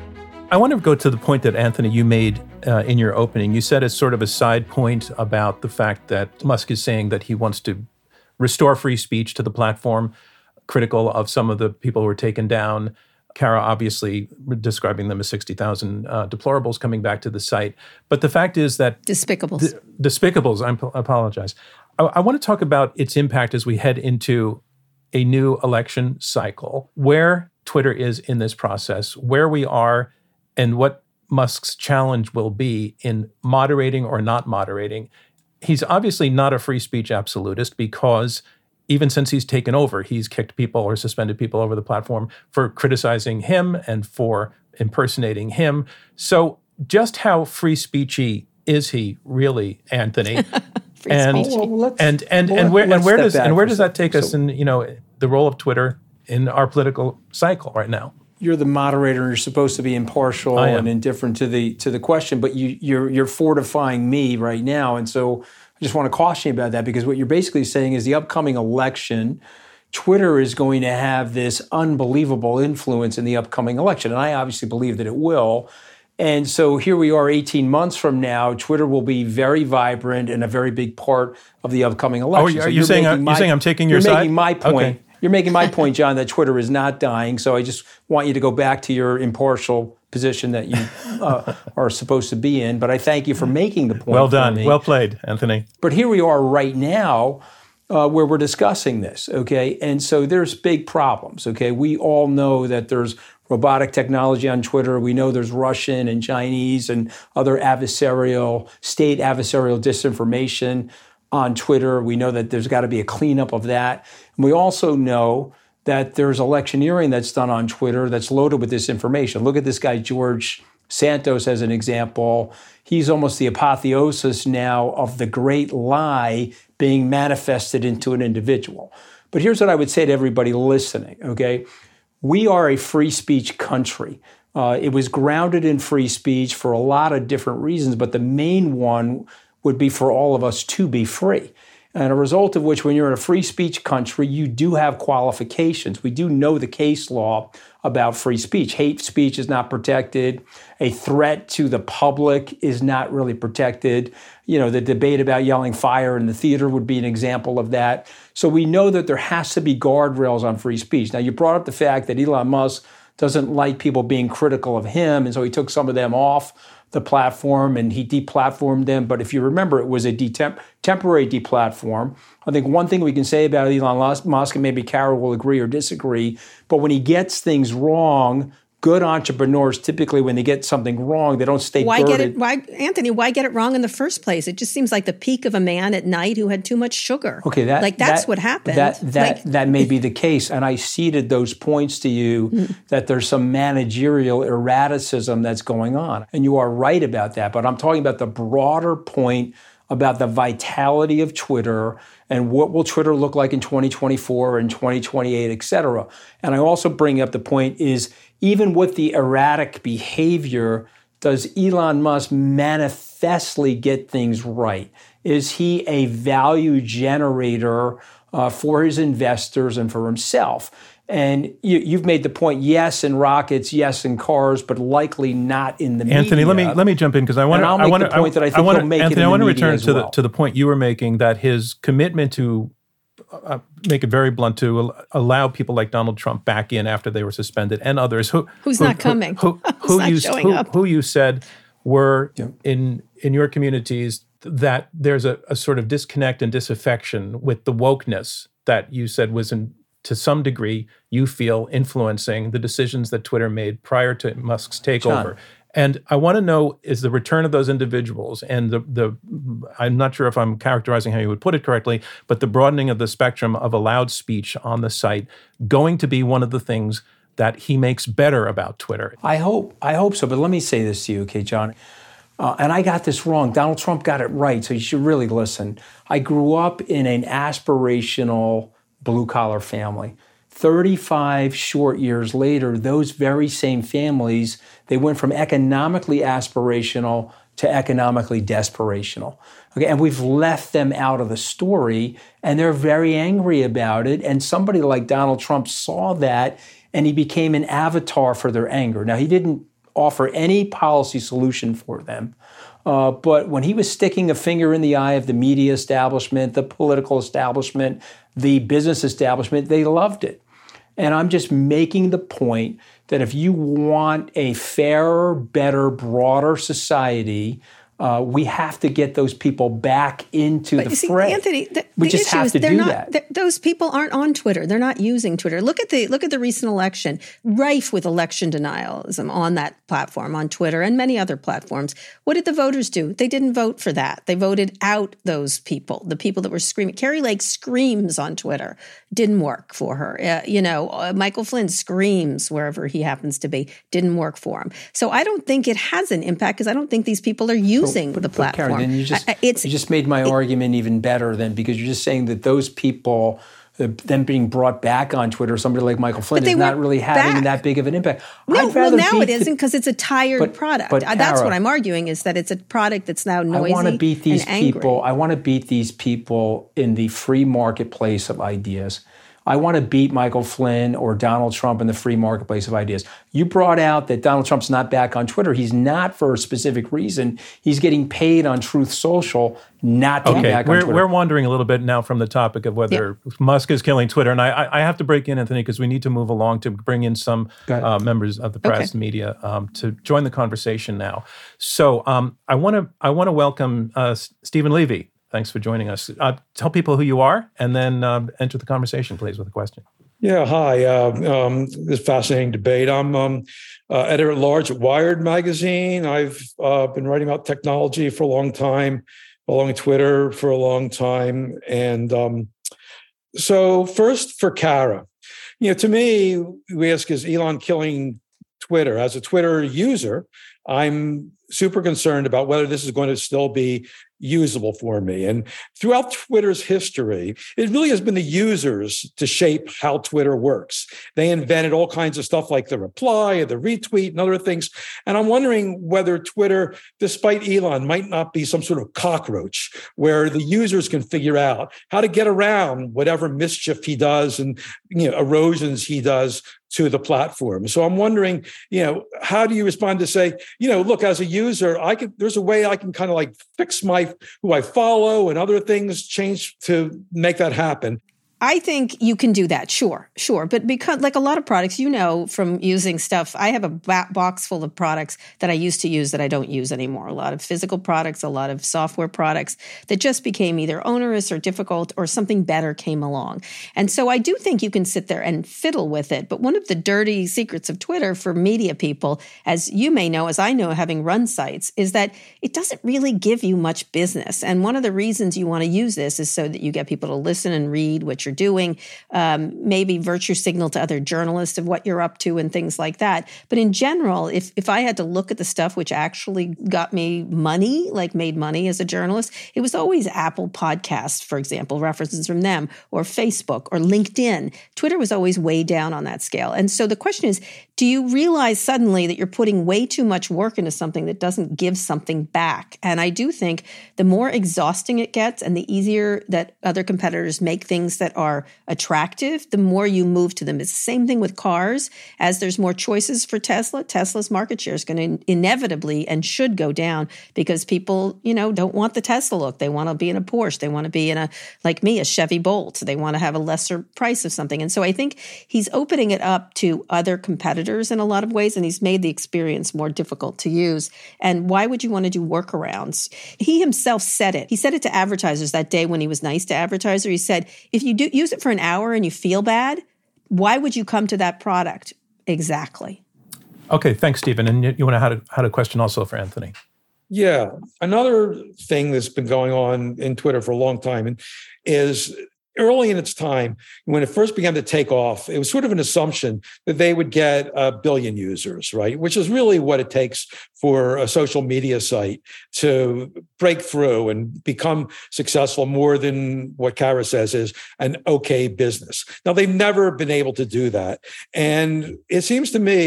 I want to go to the point that, Anthony, you made uh, in your opening. You said as sort of a side point about the fact that Musk is saying that he wants to restore free speech to the platform, critical of some of the people who were taken down. Kara obviously describing them as sixty thousand uh, deplorables coming back to the site. But the fact is that... Despicables. D- despicables, I p- apologize. I, I want to talk about its impact as we head into a new election cycle, where Twitter is in this process, where we are, and what Musk's challenge will be in moderating or not moderating. He's obviously not a free speech absolutist because even since he's taken over, he's kicked people or suspended people over the platform for criticizing him and for impersonating him. So just how free speechy is he really, Anthony? free and, speech. Well, and and well, and where and where step does back and where for does a that take us so, in, you know, the role of Twitter in our political cycle right now? You're the moderator, and you're supposed to be impartial and indifferent to the to the question, but you, you're you're fortifying me right now, and so I just want to caution you about that, because what you're basically saying is the upcoming election, Twitter is going to have this unbelievable influence in the upcoming election, and I obviously believe that it will. And so here we are eighteen months from now, Twitter will be very vibrant and a very big part of the upcoming election. Oh, are so you saying making I'm, my, you're saying I'm taking your you're side? Making my point. Okay. You're making my point, John, that Twitter is not dying. So I just want you to go back to your impartial position that you uh, are supposed to be in. But I thank you for making the point. Well for done. me. Well played, Anthony. But here we are right now uh, where we're discussing this, okay? And so there's big problems, okay? We all know that there's robotic technology on Twitter. We know there's Russian and Chinese and other adversarial, state adversarial disinformation on Twitter. We know that there's got to be a cleanup of that. And we also know that there's electioneering that's done on Twitter that's loaded with this information. Look at this guy, George Santos, as an example. He's almost the apotheosis now of the great lie being manifested into an individual. But here's what I would say to everybody listening, okay? We are a free speech country. Uh, it was grounded in free speech for a lot of different reasons, but the main one would be for all of us to be free. And a result of which, when you're in a free speech country, you do have qualifications. We do know the case law about free speech. Hate speech is not protected. A threat to the public is not really protected. You know, the debate about yelling fire in the theater would be an example of that. So we know that there has to be guardrails on free speech. Now, you brought up the fact that Elon Musk doesn't like people being critical of him, and so he took some of them off the platform and he deplatformed them. But if you remember, it was a detemp- temporary deplatform. I think one thing we can say about Elon Musk, and maybe Carol will agree or disagree, but when he gets things wrong, good entrepreneurs, typically when they get something wrong, they don't stay why girded. get it? Why, Anthony? Why get it wrong in the first place? It just seems like the peak of a man at night who had too much sugar. Okay, that like that's that, what happened. That that like, that may be the case, and I ceded those points to you mm. that there's some managerial erraticism that's going on, and you are right about that. But I'm talking about the broader point about the vitality of Twitter and what will Twitter look like in twenty twenty-four and twenty twenty-eight, et cetera. And I also bring up the point is, even with the erratic behavior, does Elon Musk manifestly get things right? Is he a value generator uh, for his investors and for himself? And you, you've made the point, yes, in rockets, yes, in cars, but likely not in the Anthony, media. let me let me jump in because I want to. I'll make I wanna, the point that I think I wanna, he'll make Anthony, it in I want the to media return as to well. the to the point you were making that his commitment to uh, make it very blunt to allow people like Donald Trump back in after they were suspended and others who who's who, not coming, who, who, who who not you showing who, up. who you said were yeah. in in your communities that there's a, a sort of disconnect and disaffection with the wokeness that you said was in, to some degree, you feel influencing the decisions that Twitter made prior to Musk's takeover. John. And I want to know, is the return of those individuals and the, the, I'm not sure if I'm characterizing how you would put it correctly, but the broadening of the spectrum of allowed speech on the site going to be one of the things that he makes better about Twitter? I hope, I hope so. But let me say this to you, okay, John? Uh, and I got this wrong. Donald Trump got it right, so you should really listen. I grew up in an aspirational blue-collar family. thirty-five short years later, those very same families, they went from economically aspirational to economically desperational. Okay, and we've left them out of the story, and they're very angry about it. And somebody like Donald Trump saw that, and he became an avatar for their anger. Now, he didn't offer any policy solution for them. Uh, but when he was sticking a finger in the eye of the media establishment, the political establishment, the business establishment, they loved it. And I'm just making the point that if you want a fairer, better, broader society, uh, we have to get those people back into but the you see, fray. Anthony, the, we the just issue have is to they're do not, that. Those people aren't on Twitter. They're not using Twitter. Look at the look at the recent election, rife with election denialism on that platform, on Twitter and many other platforms. What did the voters do? They didn't vote for that. They voted out those people, the people that were screaming. Carrie Lake screams on Twitter. Didn't work for her. Uh, you know, uh, Michael Flynn screams wherever he happens to be. Didn't work for him. So I don't think it has an impact because I don't think these people are using but, the but platform. Karen, then you just, I, it's, you just made my it, argument even better then, because you're just saying that those people, uh, them being brought back on Twitter, somebody like Michael Flynn, is not really having back. that big of an impact. No, I'd rather well, now it beat isn't because it's a tired but, product. But Uh, that's Kara, what I'm arguing is that it's a product that's now noisy I want to beat these and angry. people. I want to beat these people in the free marketplace of ideas. I want to beat Michael Flynn or Donald Trump in the free marketplace of ideas. You brought out that Donald Trump's not back on Twitter. He's not for a specific reason. He's getting paid on Truth Social not to okay, be back we're, on Twitter. We're wandering a little bit now from the topic of whether yeah. Musk is killing Twitter. And I, I have to break in, Anthony, because we need to move along to bring in some uh, members of the press okay. media um, to join the conversation now. So um, I want to I want to welcome uh, Stephen Levy. Thanks for joining us. Uh, tell people who you are, and then uh, enter the conversation, please, with a question. Yeah, hi. Uh, um, this fascinating debate. I'm um, uh, editor-at-large at Wired magazine. I've uh, been writing about technology for a long time, following Twitter for a long time. And um, so first for Kara. You know, to me, we ask, is Elon killing Twitter? As a Twitter user, I'm super concerned about whether this is going to still be usable for me. And throughout Twitter's history, it really has been the users to shape how Twitter works. They invented all kinds of stuff like the reply or the retweet and other things. And I'm wondering whether Twitter, despite Elon, might not be some sort of cockroach where the users can figure out how to get around whatever mischief he does and, you know, erosions he does to the platform. So I'm wondering, you know, how do you respond to say, you know, look, as a user, I could, there's a way I can kind of like fix my, who I follow and other things change to make that happen. I think you can do that, sure, sure. But because, like a lot of products, you know, from using stuff, I have a ba- box full of products that I used to use that I don't use anymore. A lot of physical products, a lot of software products that just became either onerous or difficult or something better came along. And so I do think you can sit there and fiddle with it. But one of the dirty secrets of Twitter for media people, as you may know, as I know, having run sites, is that it doesn't really give you much business. And one of the reasons you want to use this is so that you get people to listen and read what you're doing, um, maybe virtue signal to other journalists of what you're up to and things like that. But in general, if if I had to look at the stuff which actually got me money, like made money as a journalist, it was always Apple Podcasts, for example, references from them, or Facebook or LinkedIn. Twitter was always way down on that scale. And so the question is, do you realize suddenly that you're putting way too much work into something that doesn't give something back? And I do think the more exhausting it gets and the easier that other competitors make things that are attractive, the more you move to them. It's the same thing with cars. As there's more choices for Tesla, Tesla's market share is going to inevitably and should go down because people, you know, don't want the Tesla look. They want to be in a Porsche. They want to be in a, like me, a Chevy Bolt. They want to have a lesser price of something. And so I think he's opening it up to other competitors in a lot of ways, and he's made the experience more difficult to use. And why would you want to do workarounds? He himself said it. He said it to advertisers that day when he was nice to advertisers. He said, if you do use it for an hour and you feel bad, why would you come to that product? Exactly. Okay, thanks, Stephen. And you, you want to had a, had a question also for Anthony. Yeah. Another thing that's been going on in Twitter for a long time and is early in its time, when it first began to take off, it was sort of an assumption that they would get a billion users, right? Which is really what it takes for a social media site to break through and become successful more than what Kara says is an okay business. Now, they've never been able to do that. And it seems to me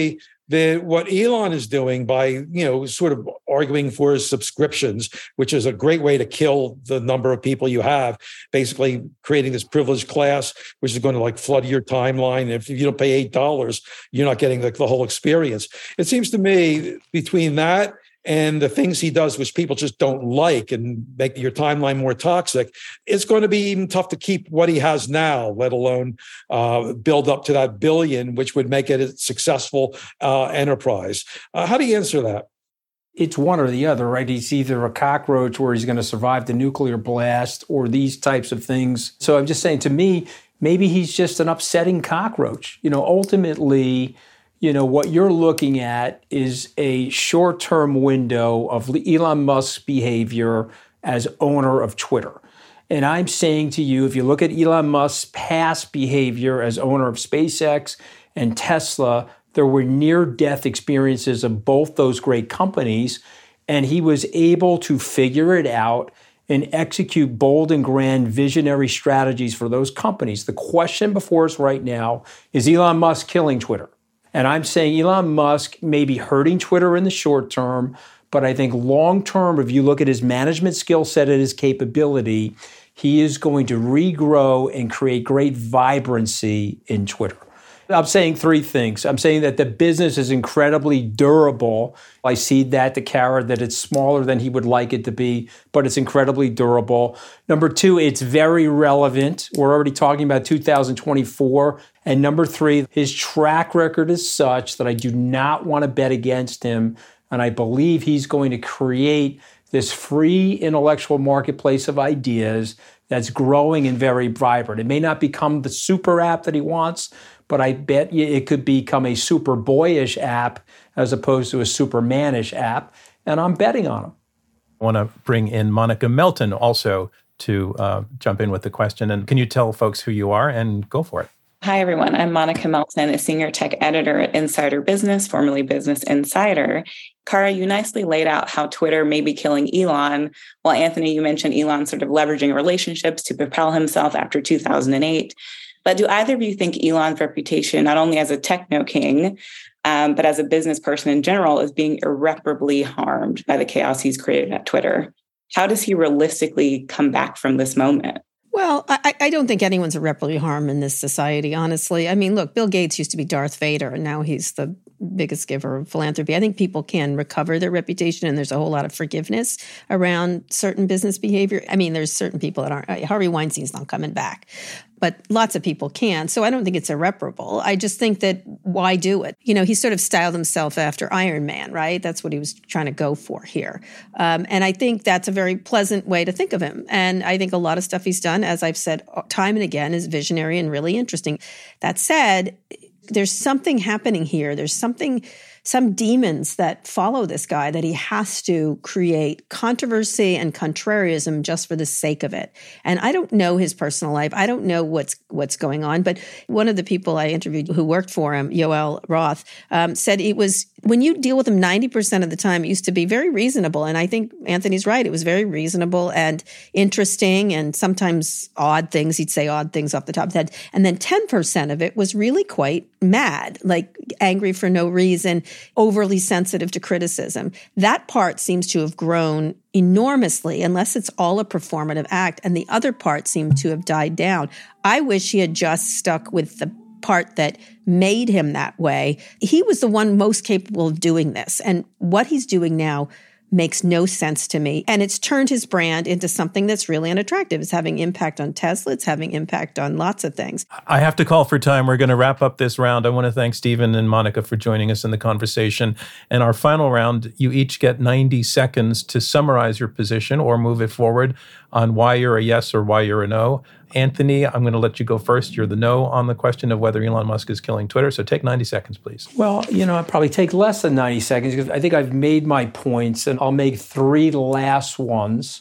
that what Elon is doing by, you know, sort of arguing for his subscriptions, which is a great way to kill the number of people you have, basically creating this privileged class, which is going to like flood your timeline. If you don't pay eight dollars, you're not getting the, the whole experience. It seems to me between that and the things he does, which people just don't like and make your timeline more toxic, it's going to be even tough to keep what he has now, let alone uh, build up to that billion, which would make it a successful uh, enterprise. Uh, how do you answer that? It's one or the other, right? He's either a cockroach where he's going to survive the nuclear blast or these types of things. So I'm just saying, to me, maybe he's just an upsetting cockroach. You know, ultimately, you know, what you're looking at is a short-term window of Elon Musk's behavior as owner of Twitter. And I'm saying to you, if you look at Elon Musk's past behavior as owner of SpaceX and Tesla, there were near-death experiences of both those great companies, and he was able to figure it out and execute bold and grand visionary strategies for those companies. The question before us right now is Elon Musk killing Twitter? And I'm saying Elon Musk may be hurting Twitter in the short term, but I think long term, if you look at his management skill set and his capability, he is going to regrow and create great vibrancy in Twitter. I'm saying three things. I'm saying that the business is incredibly durable. I see that, the carrot, that it's smaller than he would like it to be, but it's incredibly durable. Number two, it's very relevant. We're already talking about two thousand twenty-four. And number three, his track record is such that I do not want to bet against him. And I believe he's going to create this free intellectual marketplace of ideas that's growing and very vibrant. It may not become the super app that he wants, but I bet you it could become a super boyish app as opposed to a super manish app. And I'm betting on him. I want to bring in Monica Melton also to uh, jump in with the question. And can you tell folks who you are, and go for it? Hi, everyone. I'm Monica Melton, a senior tech editor at Insider Business, formerly Business Insider. Kara, you nicely laid out how Twitter may be killing Elon, while Anthony, you mentioned Elon sort of leveraging relationships to propel himself after two thousand eight. But do either of you think Elon's reputation, not only as a techno king, um, but as a business person in general, is being irreparably harmed by the chaos he's created at Twitter? How does he realistically come back from this moment? Well, I, I don't think anyone's irreparably harmed in this society, honestly. I mean, look, Bill Gates used to be Darth Vader, and now he's the biggest giver of philanthropy. I think people can recover their reputation, and there's a whole lot of forgiveness around certain business behavior. I mean, there's certain people that aren't. Harvey Weinstein's not coming back, but lots of people can. So I don't think it's irreparable. I just think that why do it? You know, he sort of styled himself after Iron Man, right? That's what he was trying to go for here. Um, and I think that's a very pleasant way to think of him. And I think a lot of stuff he's done, as I've said time and again, is visionary and really interesting. That said, there's something happening here. There's something, some demons that follow this guy that he has to create controversy and contrarianism just for the sake of it. And I don't know his personal life. I don't know what's what's going on. But one of the people I interviewed who worked for him, Yoel Roth, um, said it was, when you deal with him ninety percent of the time, it used to be very reasonable. And I think Anthony's right. It was very reasonable and interesting and sometimes odd things. He'd say odd things off the top of the head. And then ten percent of it was really quite mad, like angry for no reason, overly sensitive to criticism. That part seems to have grown enormously, unless it's all a performative act. And the other part seemed to have died down. I wish he had just stuck with the part that made him that way. He was the one most capable of doing this. And what he's doing now makes no sense to me. And it's turned his brand into something that's really unattractive. It's having impact on Tesla. It's having impact on lots of things. I have to call for time. We're going to wrap up this round. I want to thank Stephen and Monica for joining us in the conversation. And our final round, you each get ninety seconds to summarize your position or move it forward on why you're a yes or why you're a no. Anthony, I'm going to let you go first. You're the no on the question of whether Elon Musk is killing Twitter. So take ninety seconds, please. Well, you know, I'd probably take less than ninety seconds because I think I've made my points, and I'll make three last ones.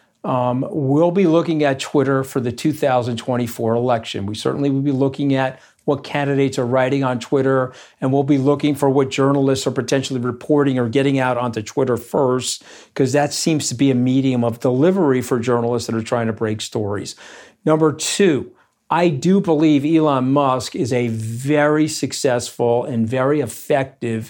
Um, we'll be looking at Twitter for the two thousand twenty-four election. We certainly will be looking at what candidates are writing on Twitter, and we'll be looking for what journalists are potentially reporting or getting out onto Twitter first, because that seems to be a medium of delivery for journalists that are trying to break stories. Number two, I do believe Elon Musk is a very successful and very effective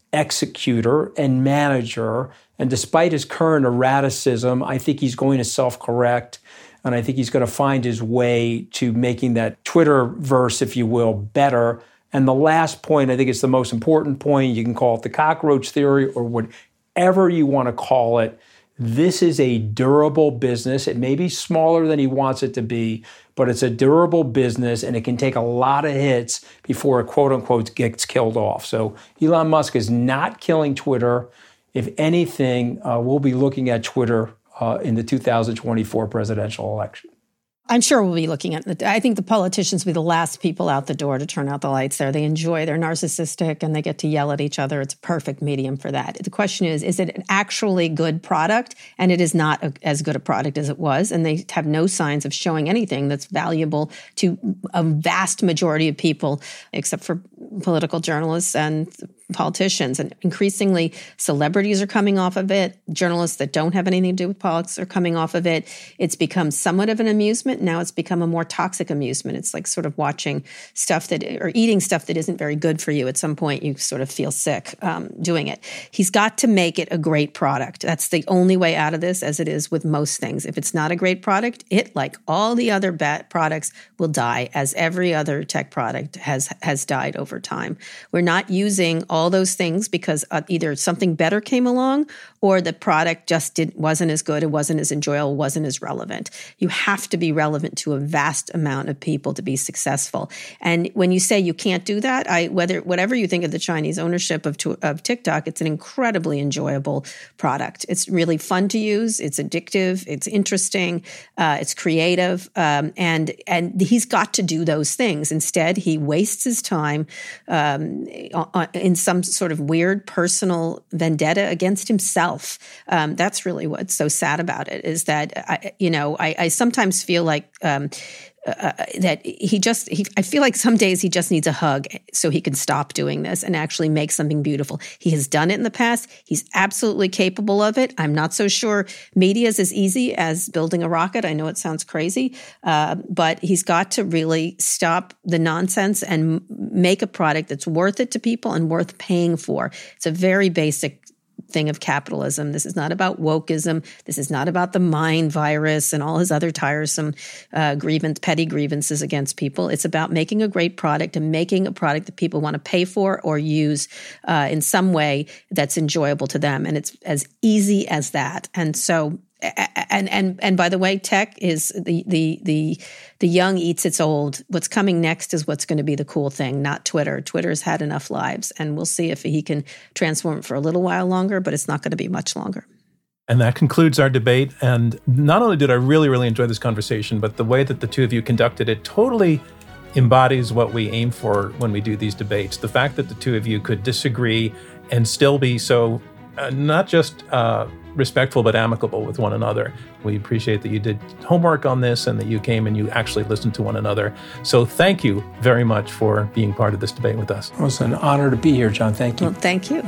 executor and manager. And despite his current erraticism, I think he's going to self-correct. And I think he's going to find his way to making that Twitterverse, if you will, better. And the last point, I think it's the most important point. You can call it the cockroach theory or whatever you want to call it. This is a durable business. It may be smaller than he wants it to be, but it's a durable business and it can take a lot of hits before it, quote unquote, gets killed off. So Elon Musk is not killing Twitter. If anything, uh, we'll be looking at Twitter uh, in the two thousand twenty-four presidential election. I'm sure we'll be looking at it. I think the politicians will be the last people out the door to turn out the lights there. They enjoy, they're narcissistic, and they get to yell at each other. It's a perfect medium for that. The question is, is it an actually good product? And it is not a, as good a product as it was. And they have no signs of showing anything that's valuable to a vast majority of people, except for political journalists and politicians. And increasingly, celebrities are coming off of it. Journalists that don't have anything to do with politics are coming off of it. It's become somewhat of an amusement. Now it's become a more toxic amusement. It's like sort of watching stuff that, or eating stuff that isn't very good for you. At some point, you sort of feel sick um, doing it. He's got to make it a great product. That's the only way out of this, as it is with most things. If it's not a great product, it, like all the other bad products, will die, as every other tech product has has died over time. We're not using all all those things because uh, either something better came along or the product just didn't, wasn't as good, it wasn't as enjoyable, wasn't as relevant. You have to be relevant to a vast amount of people to be successful. And when you say you can't do that, I whether whatever you think of the Chinese ownership of, of TikTok, it's an incredibly enjoyable product. It's really fun to use. It's addictive. It's interesting. Uh, it's creative. Um, and and he's got to do those things. Instead, he wastes his time um, in some some sort of weird personal vendetta against himself. Um, that's really what's so sad about it, is that, I, you know, I, I sometimes feel like um, uh, that he just, he, I feel like some days he just needs a hug so he can stop doing this and actually make something beautiful. He has done it in the past. He's absolutely capable of it. I'm not so sure media is as easy as building a rocket. I know it sounds crazy, uh, but he's got to really stop the nonsense and m- make a product that's worth it to people and worth paying for. It's a very basic thing of capitalism. This is not about wokeism. This is not about the mind virus and all his other tiresome uh, grievance, petty grievances against people. It's about making a great product and making a product that people want to pay for or use uh, in some way that's enjoyable to them. And it's as easy as that. And so, and and and by the way, tech is the the the the young eats its old. What's coming next is what's going to be the cool thing, not Twitter. Twitter's had enough lives, and we'll see if he can transform it for a little while longer, but it's not going to be much longer. And that concludes our debate. And not only did I really, really enjoy this conversation, but the way that the two of you conducted it totally embodies what we aim for when we do these debates. The fact that the two of you could disagree and still be so uh, not just uh, respectful, but amicable with one another. We appreciate that you did homework on this and that you came and you actually listened to one another. So thank you very much for being part of this debate with us. It was an honor to be here, John. Thank you. Well, thank you.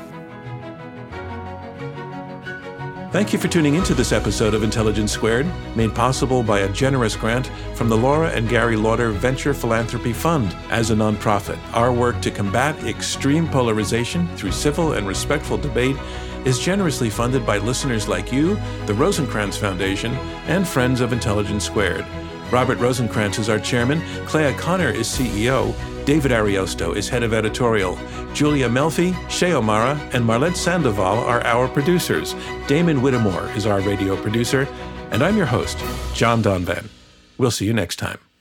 Thank you for tuning into this episode of Intelligence Squared, made possible by a generous grant from the Laura and Gary Lauder Venture Philanthropy Fund. As a nonprofit, our work to combat extreme polarization through civil and respectful debate is generously funded by listeners like you, the Rosencrantz Foundation, and friends of Intelligence Squared. Robert Rosencrantz is our chairman, Clea Connor is C E O, David Ariosto is head of editorial, Julia Melfi, Shea O'Mara, and Marlette Sandoval are our producers. Damon Whittemore is our radio producer, and I'm your host, John Donvan. We'll see you next time.